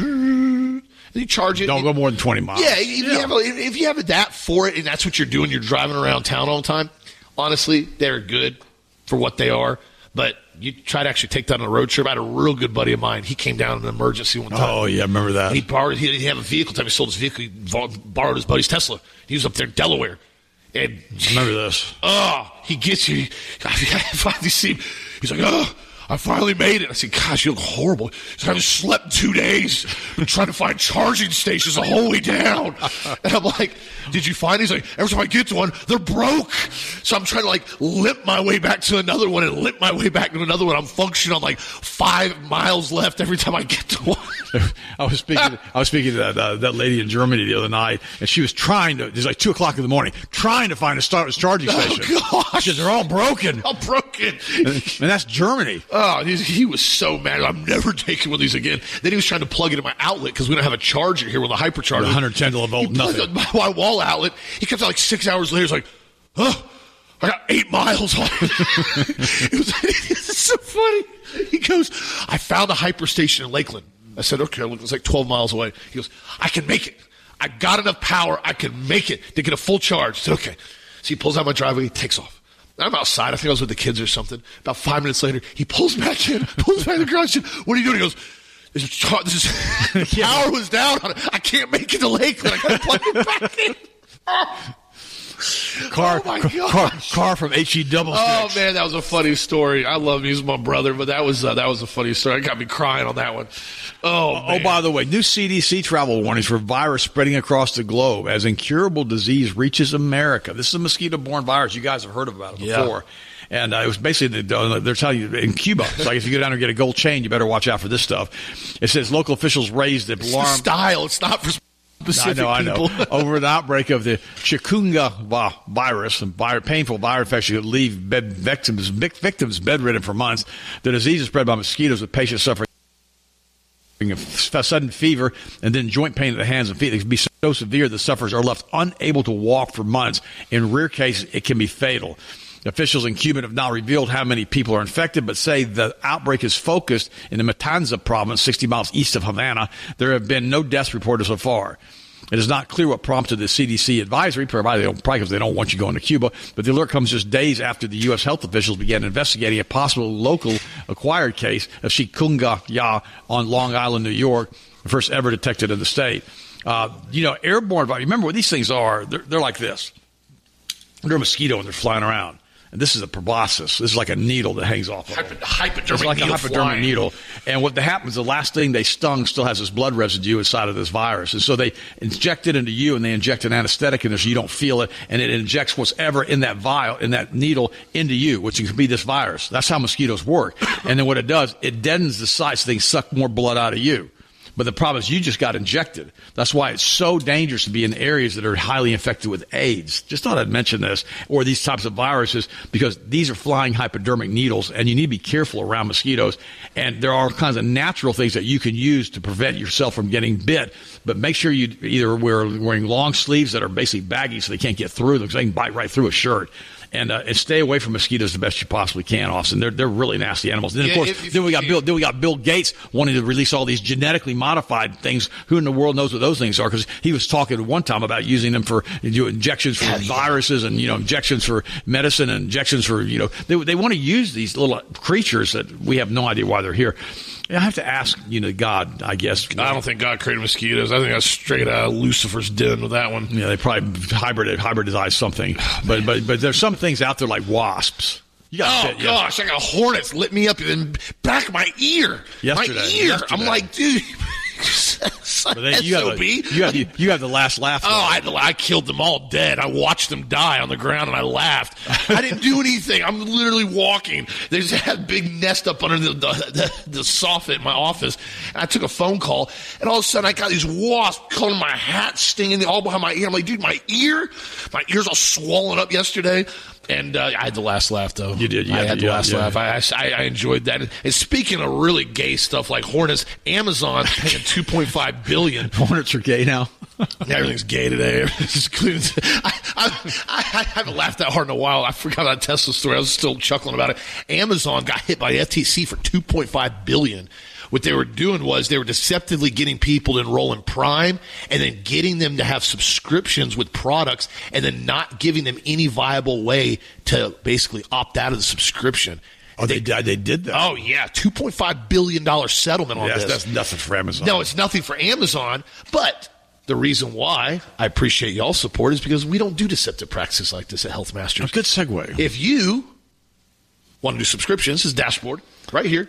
And you charge it. Don't go more than twenty miles. Yeah, if, You have a, if you have that for it, and that's what you're doing, you're driving around town all the time. Honestly, they're good for what they are. But you try to actually take that on a road trip. I had a real good buddy of mine. He came down in an emergency one time. Oh, yeah, I remember that. And he borrowed. He didn't have a vehicle. Time he sold his vehicle, he borrowed his buddy's Tesla. He was up there in Delaware, and Remember this. oh, he gets you. I finally see him. He's like, oh, I finally made it. I said, gosh, you look horrible. He said, I haven't slept in two days. Been trying to find charging stations the whole way down. And I'm like, did you find it? He's like, every time I get to one, they're broke. So I'm trying to like limp my way back to another one and limp my way back to another one. I'm functioning on like five miles left every time I get to one. I was speaking. I was speaking to that, uh, that lady in Germany the other night, and she was trying to. It was like two o'clock in the morning, trying to find a star, charging station. Oh, gosh. She said, they're all broken, I'm broken. and that's Germany. Oh, he, he was so mad. I'm never taking one of these again. Then he was trying to plug it in my outlet because we don't have a charger here with a hypercharger. one hundred ten volt, He plugged nothing. it in my, my wall outlet. He comes out like six hours later. He's like, oh, I got eight miles on it. it was it's so funny. He goes, I found a hyper station in Lakeland. I said, okay, look, it's like twelve miles away. He goes, I can make it. I got enough power. I can make it to get a full charge. I said, okay. So he pulls out my driveway. He takes off. I'm outside. I think I was with the kids or something. About five minutes later, he pulls back in, pulls back in the garage. What are you doing? He goes, this, is, this is, power was down on it. I can't make it to Lakeland. I got to plug it back in. Oh. Car, Oh, my car, gosh. car from H E double Oh six. man, that was a funny story. I love him. He's my brother, but that was uh, that was a funny story. It got me crying on that one. Oh, Oh, man. by the way, new C D C travel warnings for virus spreading across the globe as incurable disease reaches America. This is a mosquito-borne virus. You guys have heard about it Yeah. before. And uh, it was basically, the, they're telling you, in Cuba, it's like if you go down there and get a gold chain, you better watch out for this stuff. It says local officials raised the It's the alarm. style. It's not for specific I know, I know. people. Over an outbreak of the chikungunya virus, and vi- painful viral infection could leave bed victims, vic- victims bedridden for months. The disease is spread by mosquitoes, with patients suffering a sudden fever, and then joint pain in the hands and feet. It can be so severe the sufferers are left unable to walk for months. In rare cases, it can be fatal. Officials in Cuba have not revealed how many people are infected, but say the outbreak is focused in the Matanza province, sixty miles east of Havana. There have been no deaths reported so far. It is not clear what prompted the C D C advisory, probably because they don't want you going to Cuba, but the alert comes just days after the U S health officials began investigating a possible local acquired case of chikungunya on Long Island, New York, the first ever detected in the state. Uh, you know, airborne virus, remember what these things are? They're, they're like this. They're a mosquito and they're flying around. And this is a proboscis. This is like a needle that hangs off of Hypo- hypodermic It's like needle a hypodermic flying. needle. And what happens, the last thing they stung still has this blood residue inside of this virus. And so they inject it into you, and they inject an anesthetic in there so you don't feel it, and it injects whatever in that vial, in that needle, into you, which can be this virus. That's how mosquitoes work. And then what it does, it deadens the site so they can suck more blood out of you. But the problem is you just got injected. That's why it's so dangerous to be in areas that are highly infected with AIDS. Just thought I'd mention this, or these types of viruses, because these are flying hypodermic needles, and you need to be careful around mosquitoes. And there are all kinds of natural things that you can use to prevent yourself from getting bit. But make sure you either wear wearing long sleeves that are basically baggy so they can't get through them, because they can bite right through a shirt. And, uh, and stay away from mosquitoes the best you possibly can, Austin. They're they're really nasty animals. Then of Yeah, course, if- if then we got you- Bill. Then we got Bill Gates wanting to release all these genetically modified things. Who in the world knows what those things are? Because he was talking at one time about using them for you know, injections for Yeah, yeah. viruses and you know injections for medicine and injections for you know they they want to use these little creatures that we have no idea why they're here. I have to ask, you know, God, I guess. I don't think God created mosquitoes. I think that's straight out of Lucifer's den with that one. Yeah, they probably hybrid hybridized something, but but but there's some things out there like wasps. You got Oh, bit, yeah. gosh, I got hornets lit me up in the back of my ear. Yesterday, My ear. yesterday. I'm like, dude. But then you, have S O B. a, you, have, you, you have the last laugh. Oh, I, I killed them all dead. I watched them die on the ground, and I laughed. I didn't do anything. I'm literally walking. There's a big nest up under the, the, the, the soffit in my office. And I took a phone call, and all of a sudden, I got these wasps covering my hat, stinging all behind my ear. I'm like, dude, my ear? My ear's all swollen up yesterday. And uh, I had the last laugh, though. You did, yeah, I had the yeah, last yeah. laugh. I, I, I enjoyed that. And speaking of really gay stuff like hornets, Amazon's paying two point five billion dollars. Hornets are gay now. Everything's gay today. I, I, I haven't laughed that hard in a while. I forgot that Tesla story. I was still chuckling about it. Amazon got hit by the F T C for two point five billion dollars. What they were doing was they were deceptively getting people to enroll in Prime and then getting them to have subscriptions with products and then not giving them any viable way to basically opt out of the subscription. Oh, they, they, they did that. Oh, yeah. two point five billion dollars settlement on Yes, this. that's nothing for Amazon. No, it's nothing for Amazon, but the reason why I appreciate y'all's support is because we don't do deceptive practices like this at Health Masters. Good segue. If you want to do subscriptions, this is dashboard right here.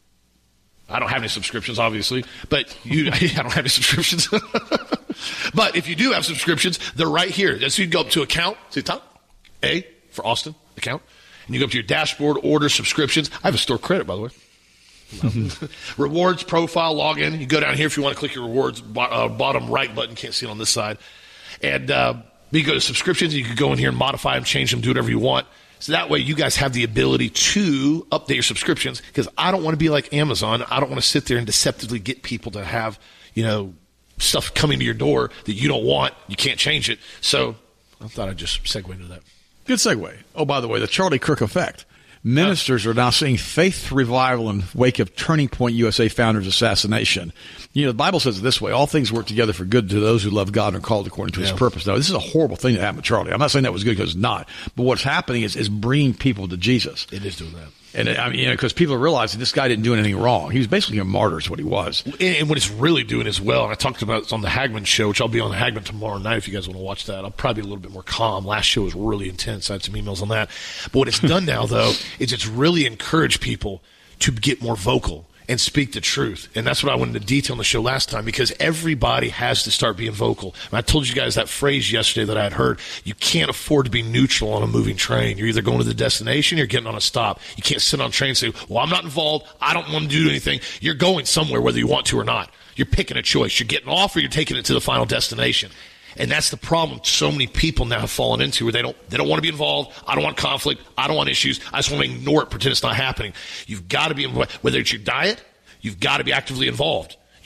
I don't have any subscriptions, obviously, but you, I don't have any subscriptions. But if you do have subscriptions, they're right here. So you go up to account, see the top, A for Austin, account, and you go up to your dashboard, order subscriptions. I have a store credit, by the way. Rewards, profile, login. You go down here if you want to click your rewards, bo- uh, bottom right button. Can't see it on this side. And uh, you go to subscriptions. You can go in here and modify them, change them, do whatever you want. So that way you guys have the ability to update your subscriptions, because I don't want to be like Amazon. I don't want to sit there and deceptively get people to have, you know, stuff coming to your door that you don't want. You can't change it. So I thought I'd just segue into that. Good segue. Oh, by the way, the Charlie Kirk effect. Ministers are now seeing faith revival in wake of Turning Point U S A founder's assassination. You know, the Bible says it this way: all things work together for good to those who love God and are called according to his Yeah. purpose. Now, this is a horrible thing that happened to Charlie. I'm not saying that was good, because it's not. But what's happening is, is bringing people to Jesus. It is doing that. And I mean, you know, because people are realizing this guy didn't do anything wrong. He was basically a martyr is what he was. And, and what it's really doing as well, and I talked about this on the Hagman show, which I'll be on the Hagman tomorrow night if you guys want to watch that. I'll probably be a little bit more calm. Last show was really intense. I had some emails on that. But what it's done now, though, is it's really encouraged people to get more vocal and speak the truth. And that's what I wanted to detail in the show last time, because everybody has to start being vocal. And I told you guys that phrase yesterday that I had heard. You can't afford to be neutral on a moving train. You're either going to the destination or you're getting on a stop. You can't sit on a train and say, well, I'm not involved. I don't want to do anything. You're going somewhere whether you want to or not. You're picking a choice. You're getting off or you're taking it to the final destination. And that's the problem so many people now have fallen into, where they don't they don't want to be involved. I don't want conflict. I don't want issues. I just want to ignore it, pretend it's not happening. You've got to be involved. Whether it's your diet, you've got to be actively involved. You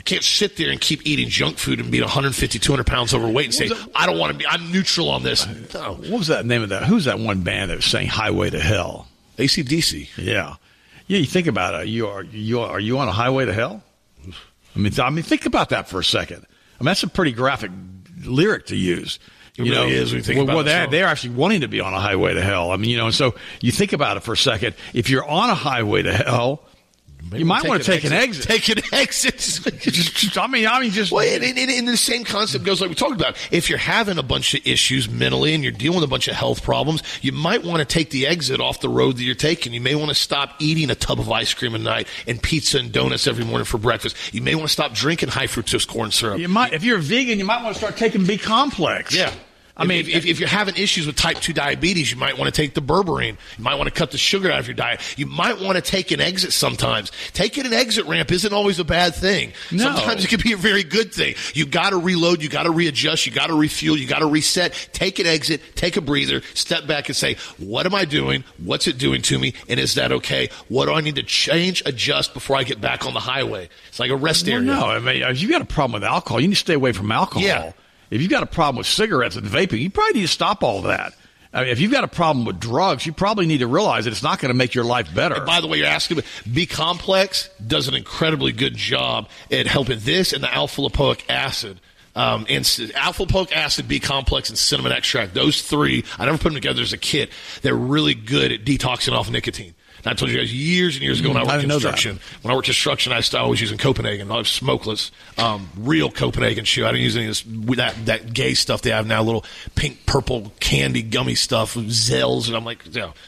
can't sit there and keep eating junk food and being one hundred fifty, two hundred pounds overweight and say, I don't want to be, I'm neutral on this. No. What was that name of that? Who's that one band that was saying Highway to Hell? A C D C. Yeah. Yeah, you think about it. You are, you are, are you on a highway to hell? I mean, I mean, think about that for a second. I mean, that's a pretty graphic lyric to use. It you really know, is when you think well, about well, it. they're, So. they're actually wanting to be on a highway to hell. I mean, you know, and so you think about it for a second. If you're on a highway to hell, you might want to take an exit. Take an exit. Just, I mean, I mean, just. Well, and, and, and the same concept goes like we talked about. If you're having a bunch of issues mentally and you're dealing with a bunch of health problems, you might want to take the exit off the road that you're taking. You may want to stop eating a tub of ice cream at night and pizza and donuts every morning for breakfast. You may want to stop drinking high fructose corn syrup. You might, if you're a vegan, you might want to start taking B complex. Yeah. I mean, if, if, if you're having issues with type two diabetes, you might want to take the berberine. You might want to cut the sugar out of your diet. You might want to take an exit sometimes. Taking an exit ramp isn't always a bad thing. No. Sometimes it can be a very good thing. You got to reload. You got to readjust. You got to refuel. You got to reset. Take an exit. Take a breather. Step back and say, what am I doing? What's it doing to me? And is that okay? What do I need to change, adjust before I get back on the highway? It's like a rest Well, area. no, I mean, if you've got a problem with alcohol, you need to stay away from alcohol. Yeah. If you've got a problem with cigarettes and vaping, you probably need to stop all that. I mean, if you've got a problem with drugs, you probably need to realize that it's not going to make your life better. And by the way, you're asking me, B-complex does an incredibly good job at helping this and the alpha-lipoic acid. Um, and alpha-lipoic acid, B-complex, and cinnamon extract. Those three, I never put them together as a kit. They're really good at detoxing off nicotine. And I told you guys years and years ago when I I worked didn't know construction. that. When I worked construction, I used to always use in Copenhagen. I was smokeless, um, real Copenhagen chew. I didn't use any of this, that, that gay stuff they have now, little pink, purple, candy, gummy stuff, Zels. And I'm like, you know.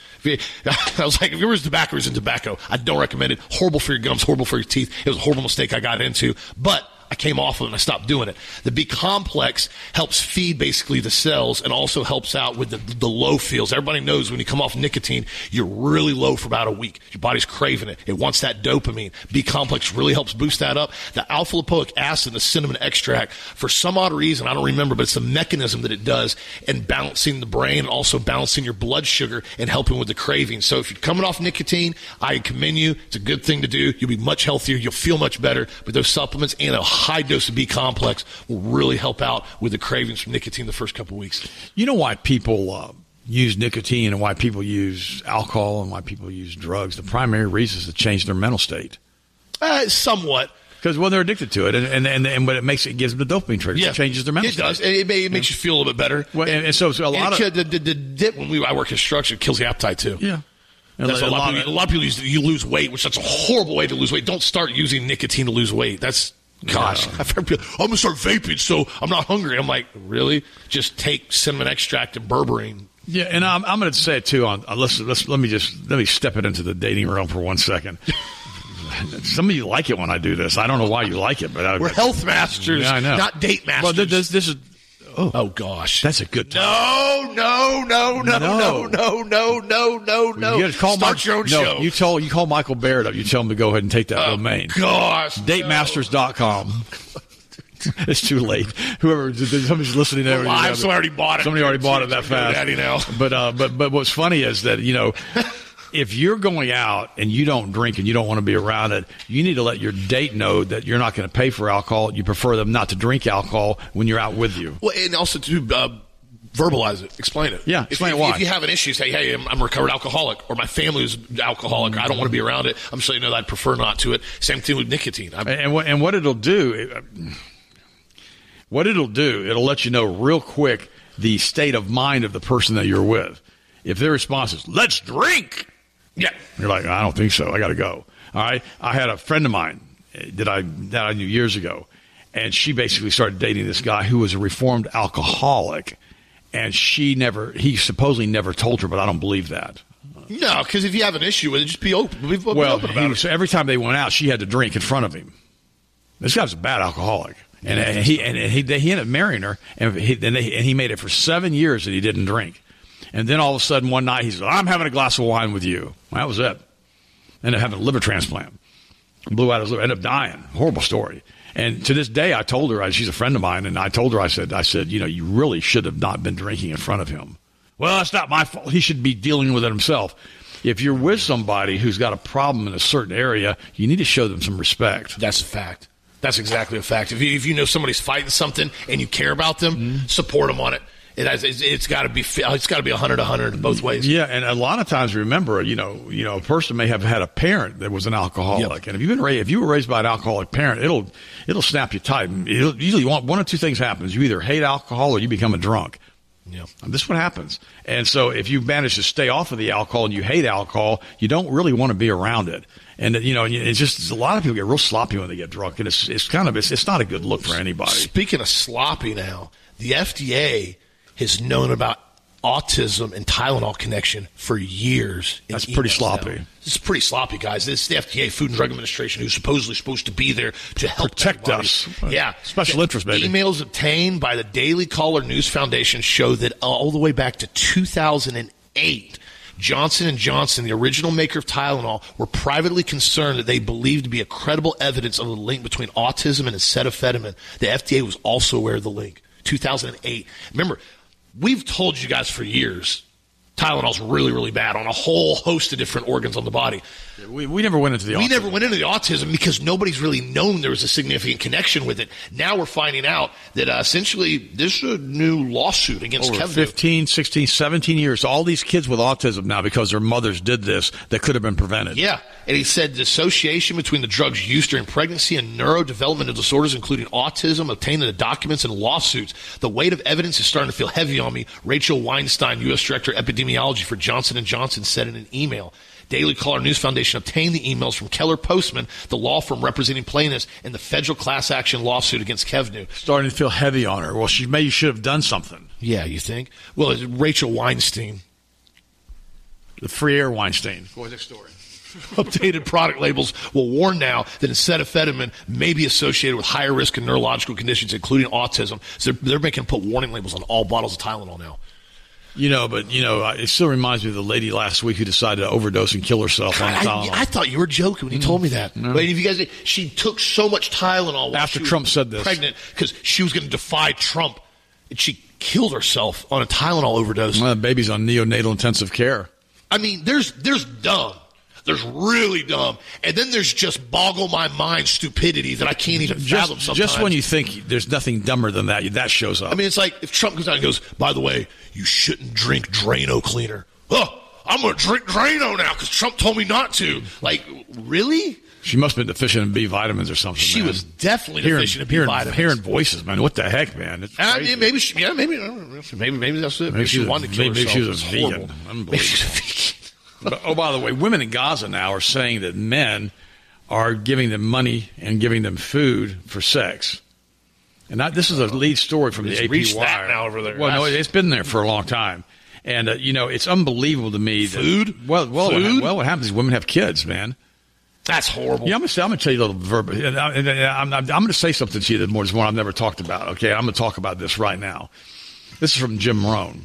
I was like, if yours tobacco is in tobacco, I don't recommend it. Horrible for your gums, horrible for your teeth. It was a horrible mistake I got into. But I came off of it and I stopped doing it. The B-complex helps feed basically the cells and also helps out with the, the low feels. Everybody knows when you come off nicotine, you're really low for about a week. Your body's craving it. It wants that dopamine. B-complex really helps boost that up. The alpha-lipoic acid, the cinnamon extract, for some odd reason, I don't remember, but it's the mechanism that it does in balancing the brain and also balancing your blood sugar and helping with the craving. So if you're coming off nicotine, I commend you. It's a good thing to do. You'll be much healthier. You'll feel much better. But those supplements and a high dose of B-complex will really help out with the cravings from nicotine the first couple of weeks. You know why people uh, use nicotine and why people use alcohol and why people use drugs? The primary reason is to change their mental state. Uh, somewhat. Because, well, they're addicted to it, and and and, and what it makes it gives them the dopamine trigger. Yeah. It changes their mental It state. does. It, may, it makes you feel a little bit better. Well, and, and so, so a And lot it, of the, the, the dip when we I work construction kills the appetite too. yeah. And That's a a, lot, lot of of- people, a lot of people use you lose weight, which that's a horrible way to lose weight. Don't start using nicotine to lose weight. That's gosh. Yeah. I've heard people, I'm gonna start vaping, so I'm not hungry. I'm like, really? Just take cinnamon extract and berberine. Yeah, and I'm, I'm going to say it too. On uh, let's, let's let me just let me step it into the dating realm for one second. Some of you like it when I do this. I don't know why you like it, but I, We're health masters, Yeah, I know. not date masters. Well, this this is oh, oh gosh, that's a good time. no, no, no, no, no, No. no, no, no, no, no. You gotta call Start Mike- your own no, show. You tell you call Michael Barrett up. You tell him to go ahead and take that oh, domain. Gosh, date masters dot com. It's too late. Whoever somebody's listening to Well, I've so already bought it. Somebody already bought it that Go fast. Daddy now. But uh, but but what's funny is that you know. If you're going out and you don't drink and you don't want to be around it, you need to let your date know that you're not going to pay for alcohol. You prefer them not to drink alcohol when you're out with you. Well, and also to uh, verbalize it, explain it. Yeah, if, explain if, why. If you have an issue, say, hey, I'm, I'm a recovered alcoholic, or my family is alcoholic, or I don't want to be around it. I'm sure you know that I'd prefer not to it. Same thing with nicotine. I'm, And what and what it'll do, what it'll do, it'll let you know real quick the state of mind of the person that you're with. If their response is "Let's drink," yeah, you're like, I don't think so. I got to go. All right. I had a friend of mine that I that I knew years ago, and she basically started dating this guy who was a reformed alcoholic, and she never, he supposedly never told her, but I don't believe that. no, because if you have an issue with it, just be open. Be, be Well, open he about was, it. so every time they went out, she had to drink in front of him. This guy's a bad alcoholic, and, and he and he he ended up marrying her, and he and, they, and he made it for seven years that he didn't drink. And then all of a sudden one night he said, I'm having a glass of wine with you. Well, that was it. Ended up having a liver transplant. Blew out his liver. Ended up dying. Horrible story. And to this day, I told her, she's a friend of mine, and I told her, I said, I said, you know, you really should have not been drinking in front of him. Well, that's not my fault. He should be dealing with it himself. If you're with somebody who's got a problem in a certain area, you need to show them some respect. That's a fact. That's exactly a fact. If you, if you know somebody's fighting something and you care about them, mm-hmm. support them on it. It has, it's, it's got to be it's got to be one hundred one hundred both ways. Yeah, and a lot of times, remember, you know, you know, a person may have had a parent that was an alcoholic, yep. and if you've been raised, if you were raised by an alcoholic parent, it'll it'll snap you tight. It'll, usually, one one of two things happens: you either hate alcohol or you become a drunk. Yeah, this is what happens. And so, if you manage to stay off of the alcohol and you hate alcohol, you don't really want to be around it. And you know, it's just a lot of people get real sloppy when they get drunk, and it's it's kind of it's, it's not a good look for anybody. Speaking of sloppy, now the F D A has known about autism and Tylenol connection for years. That's pretty sloppy. Now. This is pretty sloppy, guys. This is the F D A, Food and Drug Administration, who's supposedly supposed to be there to help protect everybody. us. Yeah, special the interest, baby. Emails obtained by the Daily Caller News Foundation show that all the way back to two thousand eight. Johnson and Johnson, the original maker of Tylenol, were privately concerned that they believed to be a credible evidence of the link between autism and acetaminophen. The F D A was also aware of the link. two thousand eight. Remember, we've told you guys for years Tylenol's really, really bad on a whole host of different organs on the body. We, we never went into the autism. We never went into the autism because nobody's really known there was a significant connection with it. Now we're finding out that uh, essentially this is a new lawsuit against Over Kevin. fifteen, sixteen, seventeen years. All these kids with autism now because their mothers did this that could have been prevented. Yeah. And he said the association between the drug's use during pregnancy and neurodevelopmental disorders, including autism, obtained in the documents and lawsuits. The weight of evidence is starting to feel heavy on me. Rachel Weinstein, U S Director of Epidemiology for Johnson and Johnson, said in an email. Daily Caller News Foundation obtained the emails from Keller Postman, the law firm representing plaintiffs in the federal class action lawsuit against Kevnu. Starting to feel heavy on her. Well, she maybe should have done something. Yeah, you think? Well, it's Rachel Weinstein. The free air Weinstein. Go next story. Updated product labels will warn now that acetaminophen may be associated with higher risk and neurological conditions, including autism. So they're, they're making put warning labels on all bottles of Tylenol now. You know, but, you know, it still reminds me of the lady last week who decided to overdose and kill herself on Tylenol. I, I thought you were joking when you mm. told me that. No. But if you guys, she took so much Tylenol while after she Trump was said this, pregnant because she was going to defy Trump, and she killed herself on a Tylenol overdose. Well, the baby's on neonatal intensive care. I mean, there's there's dumb. There's really dumb. And then there's just boggle my mind stupidity that I can't even just, fathom sometimes. Just when you think there's nothing dumber than that, that shows up. I mean, it's like if Trump comes out and goes, by the way, you shouldn't drink Drano cleaner. Oh, I'm going to drink Drano now because Trump told me not to. Like, really? She must have been deficient in B vitamins or something. She man. was definitely hearing, deficient in B hearing, vitamins. Hearing voices, man. What the heck, man? It's I mean, maybe, she, yeah, maybe, maybe, maybe that's it. Maybe, maybe she, she wanted to kill maybe herself. Maybe she was a vegan. Unbelievable. Maybe she's a vegan. But, oh, by the way, women in Gaza now are saying that men are giving them money and giving them food for sex. And I, this is a lead story from the A P Wire. Now over there. Well, no, it's been there for a long time. And, uh, you know, it's unbelievable to me. That, food? Well, well, food? What, well, what happens is women have kids, man. That's horrible. Yeah, I'm going to I'm going to tell you a little verb. I'm, I'm, I'm going to say something to you that more is one I've never talked about. Okay, I'm going to talk about this right now. This is from Jim Rohn.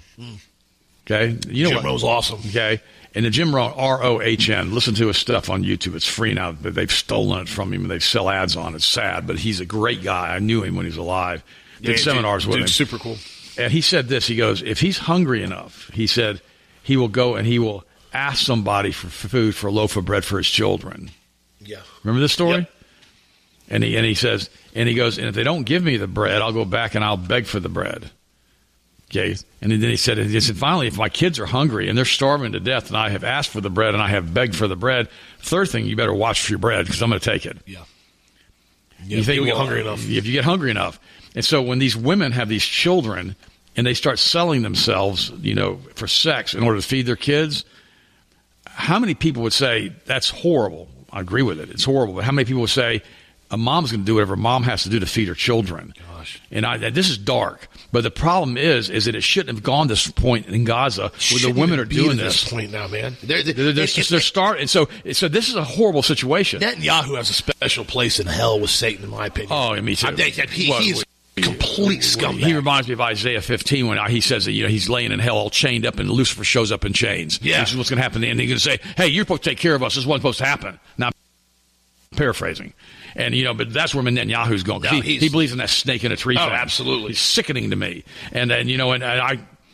Okay, you know Jim what? Rohn's awesome. Okay, and the Jim Rohn, R O H N. Listen to his stuff on YouTube. It's free now. They've stolen it from him and they sell ads on it. It's sad, but he's a great guy. I knew him when he was alive. Did yeah, seminars dude, with dude, him. Super cool. And he said this. He goes, if he's hungry enough, he said, he will go and he will ask somebody for food for a loaf of bread for his children. Yeah. Remember this story? Yep. And he and he says, and he goes, and if they don't give me the bread, I'll go back and I'll beg for the bread. Okay. And then he said, he said, finally, if my kids are hungry and they're starving to death and I have asked for the bread and I have begged for the bread, third thing, you better watch for your bread because I'm going to take it. Yeah. You think, you well, get hungry enough. If you get hungry enough. And so when these women have these children and they start selling themselves, you know, for sex in order to feed their kids, how many people would say that's horrible? I agree with it. It's horrible. But how many people would say a mom's going to do whatever mom has to do to feed her children? Gosh. And I, this is dark. But the problem is, is that it shouldn't have gone to this point in Gaza where the women are doing this. this point now, man. They're, they're, they're, they're, it, they're starting. And so, so this is a horrible situation. Netanyahu has a special place in hell with Satan, in my opinion. Oh, me too. I think he, well, he's complete scumbag. He reminds me of Isaiah fifteen when he says that, you know, he's laying in hell all chained up and Lucifer shows up in chains. Yeah. This is what's going to happen. And they're going to say, hey, you're supposed to take care of us. This is what's supposed to happen. Now, paraphrasing. And, you know, but that's where Netanyahu's going. No, he, he believes in that snake in a tree Oh, thing. absolutely. He's sickening to me. And, and you know, and, and I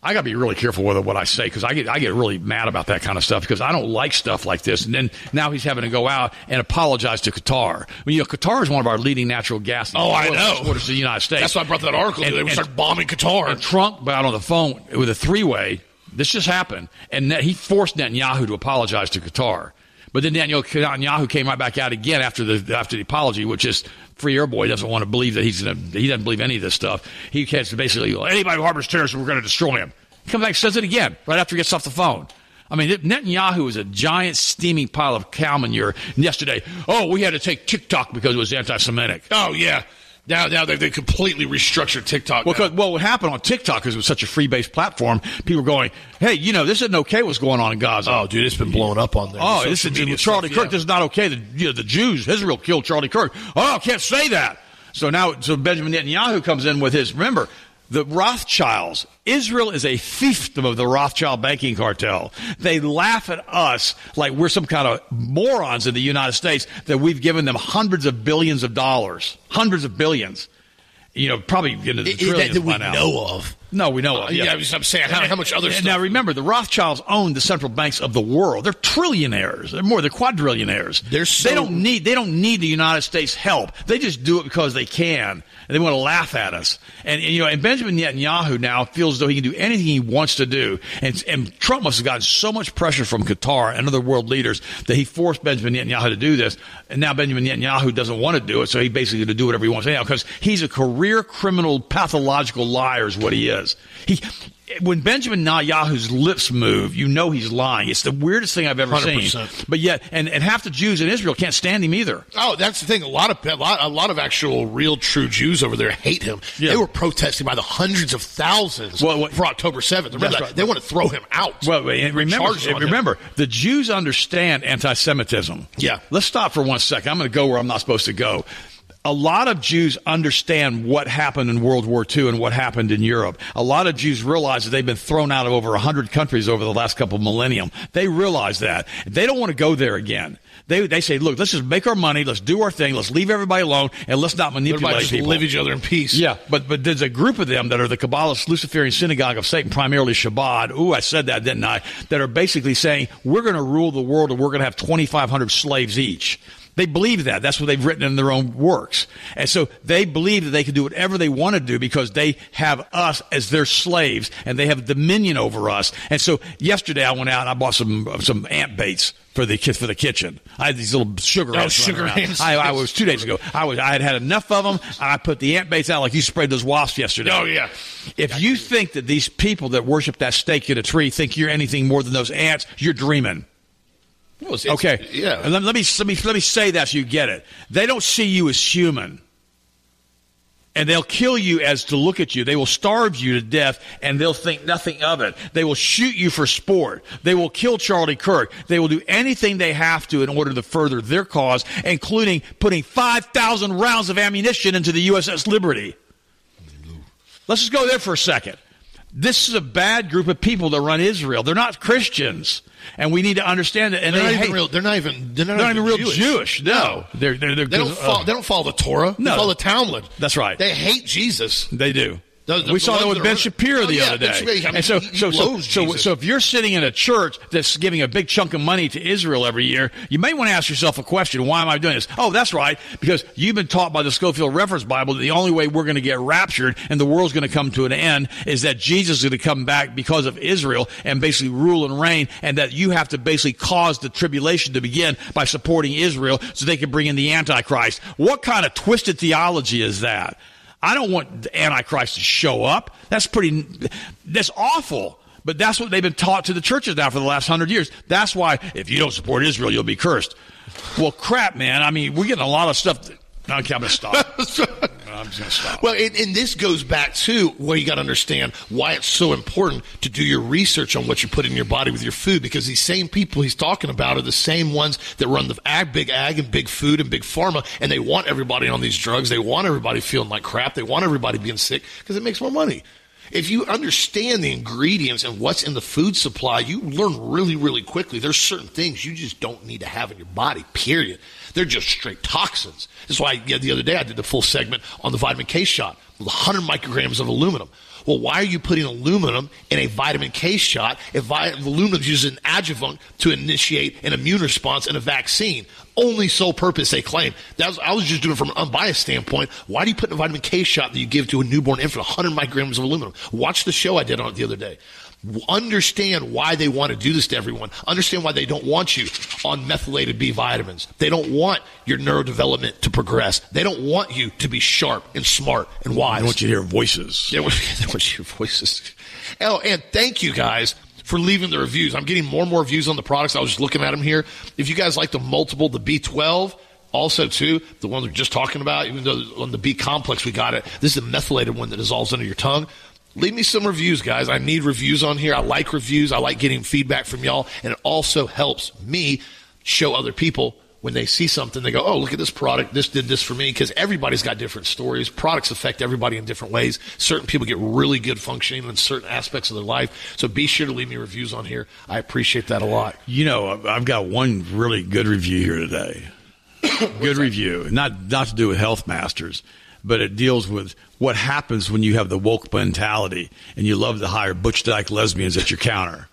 I got to be really careful with what I say because I get I get really mad about that kind of stuff because I don't like stuff like this. And then now he's having to go out and apologize to Qatar. I mean, you know, Qatar is one of our leading natural gas oh, I know. exporters to the United States. That's why I brought that article. And, they would start bombing Qatar. And Trump got on the phone with a three-way. This just happened, and he forced Netanyahu to apologize to Qatar. But then Netanyahu came right back out again after the after the apology, which is Free Air Boy doesn't want to believe that he's gonna, he doesn't believe any of this stuff. He has to basically, anybody who harbors terrorists, we're going to destroy him. He comes back and says it again right after he gets off the phone. I mean, Netanyahu is a giant steaming pile of cow manure. Yesterday, oh, we had to take TikTok because it was anti-Semitic. Oh, yeah. Now, now they, they completely restructured TikTok. Well, well, what happened on TikTok, because it was such a free-based platform, people were going, hey, you know, this isn't okay what's going on in Gaza. Oh, dude, it's been blowing up on there. Oh, this is Charlie stuff, Kirk. Yeah. This is not okay. The, you know, the Jews, Israel killed Charlie Kirk. Oh, I can't say that. So now, so Benjamin Netanyahu comes in with his, remember, the Rothschilds. Israel is a fiefdom of the Rothschild banking cartel. They laugh at us like we're some kind of morons in the United States that we've given them hundreds of billions of dollars. Hundreds of billions. You know, probably into the trillions that we by now. know of. No, we know Uh, of. yeah, Yeah, I'm saying how, how much other and stuff. now remember, the Rothschilds own the central banks of the world. They're trillionaires. They're more. They're quadrillionaires. They're so- they don't need. They don't need the United States help. They just do it because they can, and they want to laugh at us. And, and you know, and Benjamin Netanyahu now feels as though he can do anything he wants to do. And, and Trump must have gotten so much pressure from Qatar and other world leaders that he forced Benjamin Netanyahu to do this. And now Benjamin Netanyahu doesn't want to do it, so he basically going to do whatever he wants anyhow because he's a career criminal, pathological liar is what he is. He. When Benjamin Netanyahu's lips move, you know he's lying. It's the weirdest thing I've ever one hundred percent. seen. But yet, and, and half the Jews in Israel can't stand him either. Oh, that's the thing. A lot of a lot, a lot of actual, real, true Jews over there hate him. Yeah. They were protesting by the hundreds of thousands Well, what- for October seventh. Remember That's that? right. They want to throw him out. Well, and remember, Charges on him. remember, the Jews understand anti-Semitism. Yeah. Let's stop for one second. I'm going to go where I'm not supposed to go. A lot of Jews understand what happened in World War Two and what happened in Europe. A lot of Jews realize that they've been thrown out of over one hundred countries over the last couple of millennium. They realize that. They don't want to go there again. They they say, look, let's just make our money, let's do our thing, let's leave everybody alone, and let's not manipulate Everybody just people. live each other in peace. Yeah, but but there's a group of them that are the Kabbalist Luciferian Synagogue of Satan, primarily Shabbat. Ooh, I said that, didn't I? That are basically saying, we're going to rule the world and we're going to have twenty-five hundred slaves each. They believe that. That's what they've written in their own works. And so they believe that they can do whatever they want to do because they have us as their slaves and they have dominion over us. And so yesterday I went out and I bought some some ant baits for the for the kitchen. I had these little sugar Oh, ants. sugar running around. ants. I, I was two days ago. I was I had had enough of them. And I put the ant baits out like you sprayed those wasps yesterday. Oh, yeah. If you think that these people that worship that stake in a tree think you're anything more than those ants, you're dreaming. Well, it's- it's- Okay. Yeah. Let, let me let me let me say that so you get it. They don't see you as human. And they'll kill you as to look at you. They will starve you to death, and they'll think nothing of it. They will shoot you for sport. They will kill Charlie Kirk. They will do anything they have to in order to further their cause, including putting five thousand rounds of ammunition into the U S S Liberty. Let's just go there for a second. This is a bad group of people that run Israel. They're not Christians, and we need to understand it. And They're they not hate, even real. They're not even. They're not, they're not even real Jewish. Jewish. No, they're they're, they're They don't. uh, Follow, they don't follow the Torah. No. They follow the Talmud. That's right. They hate Jesus. They do. The- the we saw that ones with that Ben are- Shapiro Oh, the yeah, other Ben day. Shapiro, I mean, and so, he- he so, so, loathes so, Jesus. so if you're sitting in a church that's giving a big chunk of money to Israel every year, you may want to ask yourself a question. Why am I doing this? Oh, that's right. Because you've been taught by the Scofield Reference Bible that the only way we're going to get raptured and the world's going to come to an end is that Jesus is going to come back because of Israel and basically rule and reign, and that you have to basically cause the tribulation to begin by supporting Israel so they can bring in the Antichrist. What kind of twisted theology is that? I don't want the Antichrist to show up. That's pretty, that's awful. But that's what they've been taught to the churches now for the last hundred years. That's why if you don't support Israel, you'll be cursed. Well, crap, man. I mean, we're getting a lot of stuff. That, no, I'm going to stop. I'm just going to stop. Well, and, and this goes back to where you got to understand why it's so important to do your research on what you put in your body with your food, because these same people he's talking about are the same ones that run the ag, big ag and big food and big pharma, and they want everybody on these drugs. They want everybody feeling like crap. They want everybody being sick because it makes more money. If you understand the ingredients and what's in the food supply, you learn really, really quickly. There's certain things you just don't need to have in your body, period. They're just straight toxins. That's why yeah, the other day I did the full segment on the vitamin K shot with one hundred micrograms of aluminum. Well, why are you putting aluminum in a vitamin K shot if vi- aluminum is used as an adjuvant to initiate an immune response in a vaccine? Only sole purpose, they claim. That was, I was just doing it from an unbiased standpoint. Why do you put in a vitamin K shot that you give to a newborn infant one hundred micrograms of aluminum? Watch the show I did on it the other day. Understand why they want to do this to everyone. Understand why they don't want you on methylated B vitamins. They don't want your neurodevelopment to progress. They don't want you to be sharp and smart and wise. They want you to hear voices. They want, they want you to hear voices. Oh, and thank you guys for leaving the reviews. I'm getting more and more reviews on the products. I was just looking at them here. If you guys like the multiple, the B twelve, also, too, the one we're just talking about, even though on the B complex we got it, this is the methylated one that dissolves under your tongue. Leave me some reviews, guys. I need reviews on here. I like reviews. I like getting feedback from y'all. And it also helps me show other people when they see something, they go, oh, look at this product. This did this for me. Because everybody's got different stories. Products affect everybody in different ways. Certain people get really good functioning in certain aspects of their life. So be sure to leave me reviews on here. I appreciate that a lot. You know, I've got one really good review here today. Good review. Not, not to do with Health Masters, but it deals with what happens when you have the woke mentality and you love to hire butch dyke lesbians at your counter.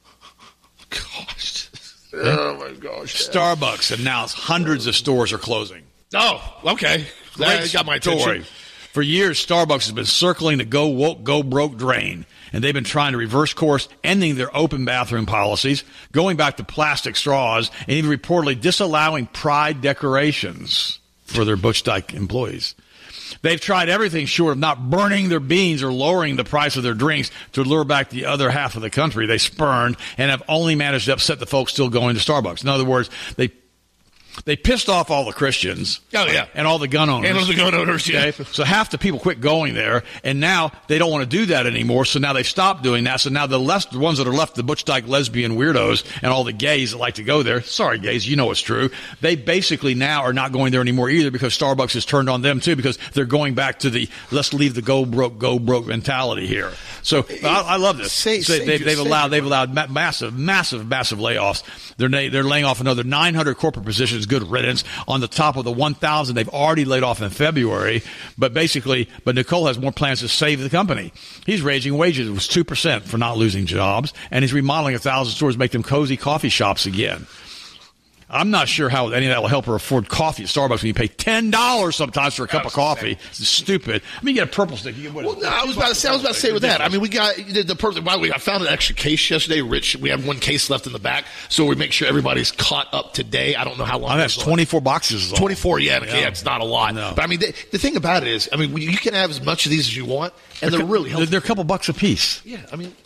Gosh. Oh, my gosh. Starbucks announced hundreds of stores are closing. Oh, okay. That got my attention. Story. For years, Starbucks has been circling the go woke, go broke drain, and they've been trying to reverse course, ending their open bathroom policies, going back to plastic straws, and even reportedly disallowing pride decorations for their butch dyke employees. They've tried everything short of not burning their beans or lowering the price of their drinks to lure back the other half of the country they spurned, and have only managed to upset the folks still going to Starbucks. In other words, they they pissed off all the Christians. Oh, yeah. And all the gun owners. And all the gun owners, yeah. Okay? So half the people quit going there, and now they don't want to do that anymore, so now they've stopped doing that. So now the, less, the ones that are left, the butch dyke lesbian weirdos and all the gays that like to go there, sorry gays, you know it's true, they basically now are not going there anymore either because Starbucks has turned on them too because they're going back to the let's leave the go broke, go broke mentality here. So I, I love this. Say, so say, they've, they've say, allowed they've allowed ma- massive, massive, massive layoffs. They're they're laying off another nine hundred corporate positions. Good riddance. On the top of the one thousand they've already laid off in February. But basically, but Nicole has more plans to save the company. He's raising wages. It was two percent for not losing jobs, and he's remodeling one thousand stores to make them cozy coffee shops again. I'm not sure how any of that will help her afford coffee at Starbucks when you pay ten dollars sometimes for a cup of coffee. It's stupid. I mean, you get a purple stick. You get what? Well, no, I was about to say. I was about to say with that. I mean, we got the, the person. By the way, I found an extra case yesterday. Rich, we have one case left in the back, so we make sure everybody's caught up today. I don't know how long. Oh, that's twenty-four boxes. twenty-four, yeah, yeah. yeah, it's not a lot. No. But I mean, the, the thing about it is, I mean, you can have as much of these as you want, and they're, they're really helpful. They're a couple bucks a piece. Yeah, I mean,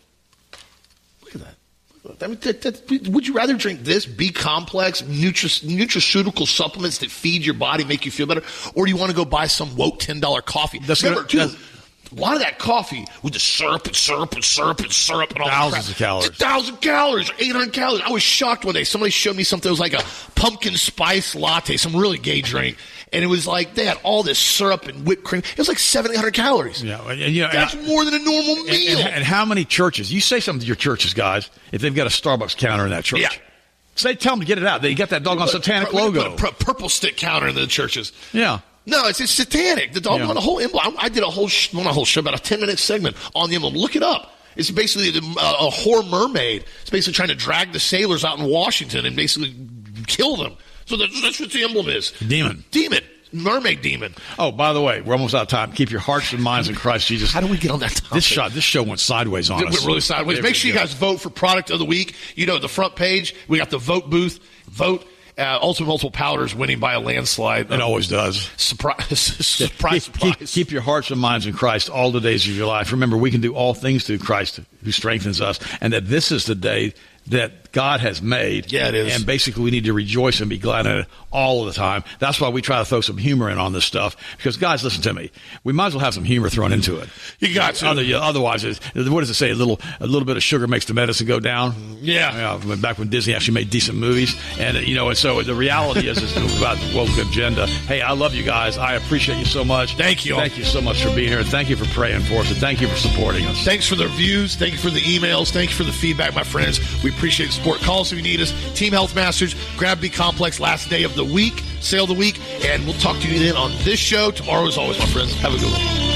look at that. I mean, that, that, would you rather drink this B complex nutri- nutraceutical supplements that feed your body, make you feel better, or do you want to go buy some woke ten dollar coffee? That's Remember, gonna, too, a lot of that coffee with the syrup and syrup and syrup and syrup and all thousands that of calories, it's a thousand calories, or eight hundred calories. I was shocked one day. Somebody showed me something that was like a pumpkin spice latte, some really gay drink. And it was like they had all this syrup and whipped cream. It was like seven hundred calories. Yeah, and, you know, that's and, more than a normal meal. And, and, and how many churches? You say something to your churches, guys, if they've got a Starbucks counter in that church. Yeah. Say, tell them to get it out. They get that doggone satanic put, logo. Put a purple stick counter in the churches. Yeah. No, it's, it's satanic. The doggone yeah. the whole emblem. I did a whole, sh- not a whole show, about a ten minute segment on the emblem. Look it up. It's basically a, a whore mermaid. It's basically trying to drag the sailors out in Washington and basically kill them. So that's, that's what the emblem is. Demon. Demon. Mermaid demon. Oh, by the way, we're almost out of time. Keep your hearts and minds in Christ Jesus. How do we get on that topic? This shot, this show went sideways on it us. It went really sideways. It Make sure you guys vote for Product of the Week. You know, the front page, we got the vote booth. Vote. Uh, Ultimate Multiple Powders winning by a landslide. It always does. Surprise, surprise, keep, surprise. Keep, keep your hearts and minds in Christ all the days of your life. Remember, we can do all things through Christ who strengthens us, and that this is the day that God has made. Yeah, it is. And basically we need to rejoice and be glad in it all of the time. That's why we try to throw some humor in on this stuff. Because, guys, listen to me. We might as well have some humor thrown into it. You got to. Other, otherwise, it's, what does it say? A little a little bit of sugar makes the medicine go down. Yeah. yeah. Back when Disney actually made decent movies. And, you know, and so the reality is, is about the woke agenda. Hey, I love you guys. I appreciate you so much. Thank you. Thank you so much for being here. Thank you for praying for us. And thank you for supporting us. Thanks for the reviews. Thank you for the emails. Thank you for the feedback, my friends. We appreciate the support. Call us if you need us. Team Health Masters, Gravity Complex, last day of the week, sale of the week. And we'll talk to you then on this show. Tomorrow, as always, my friends. Have a good one.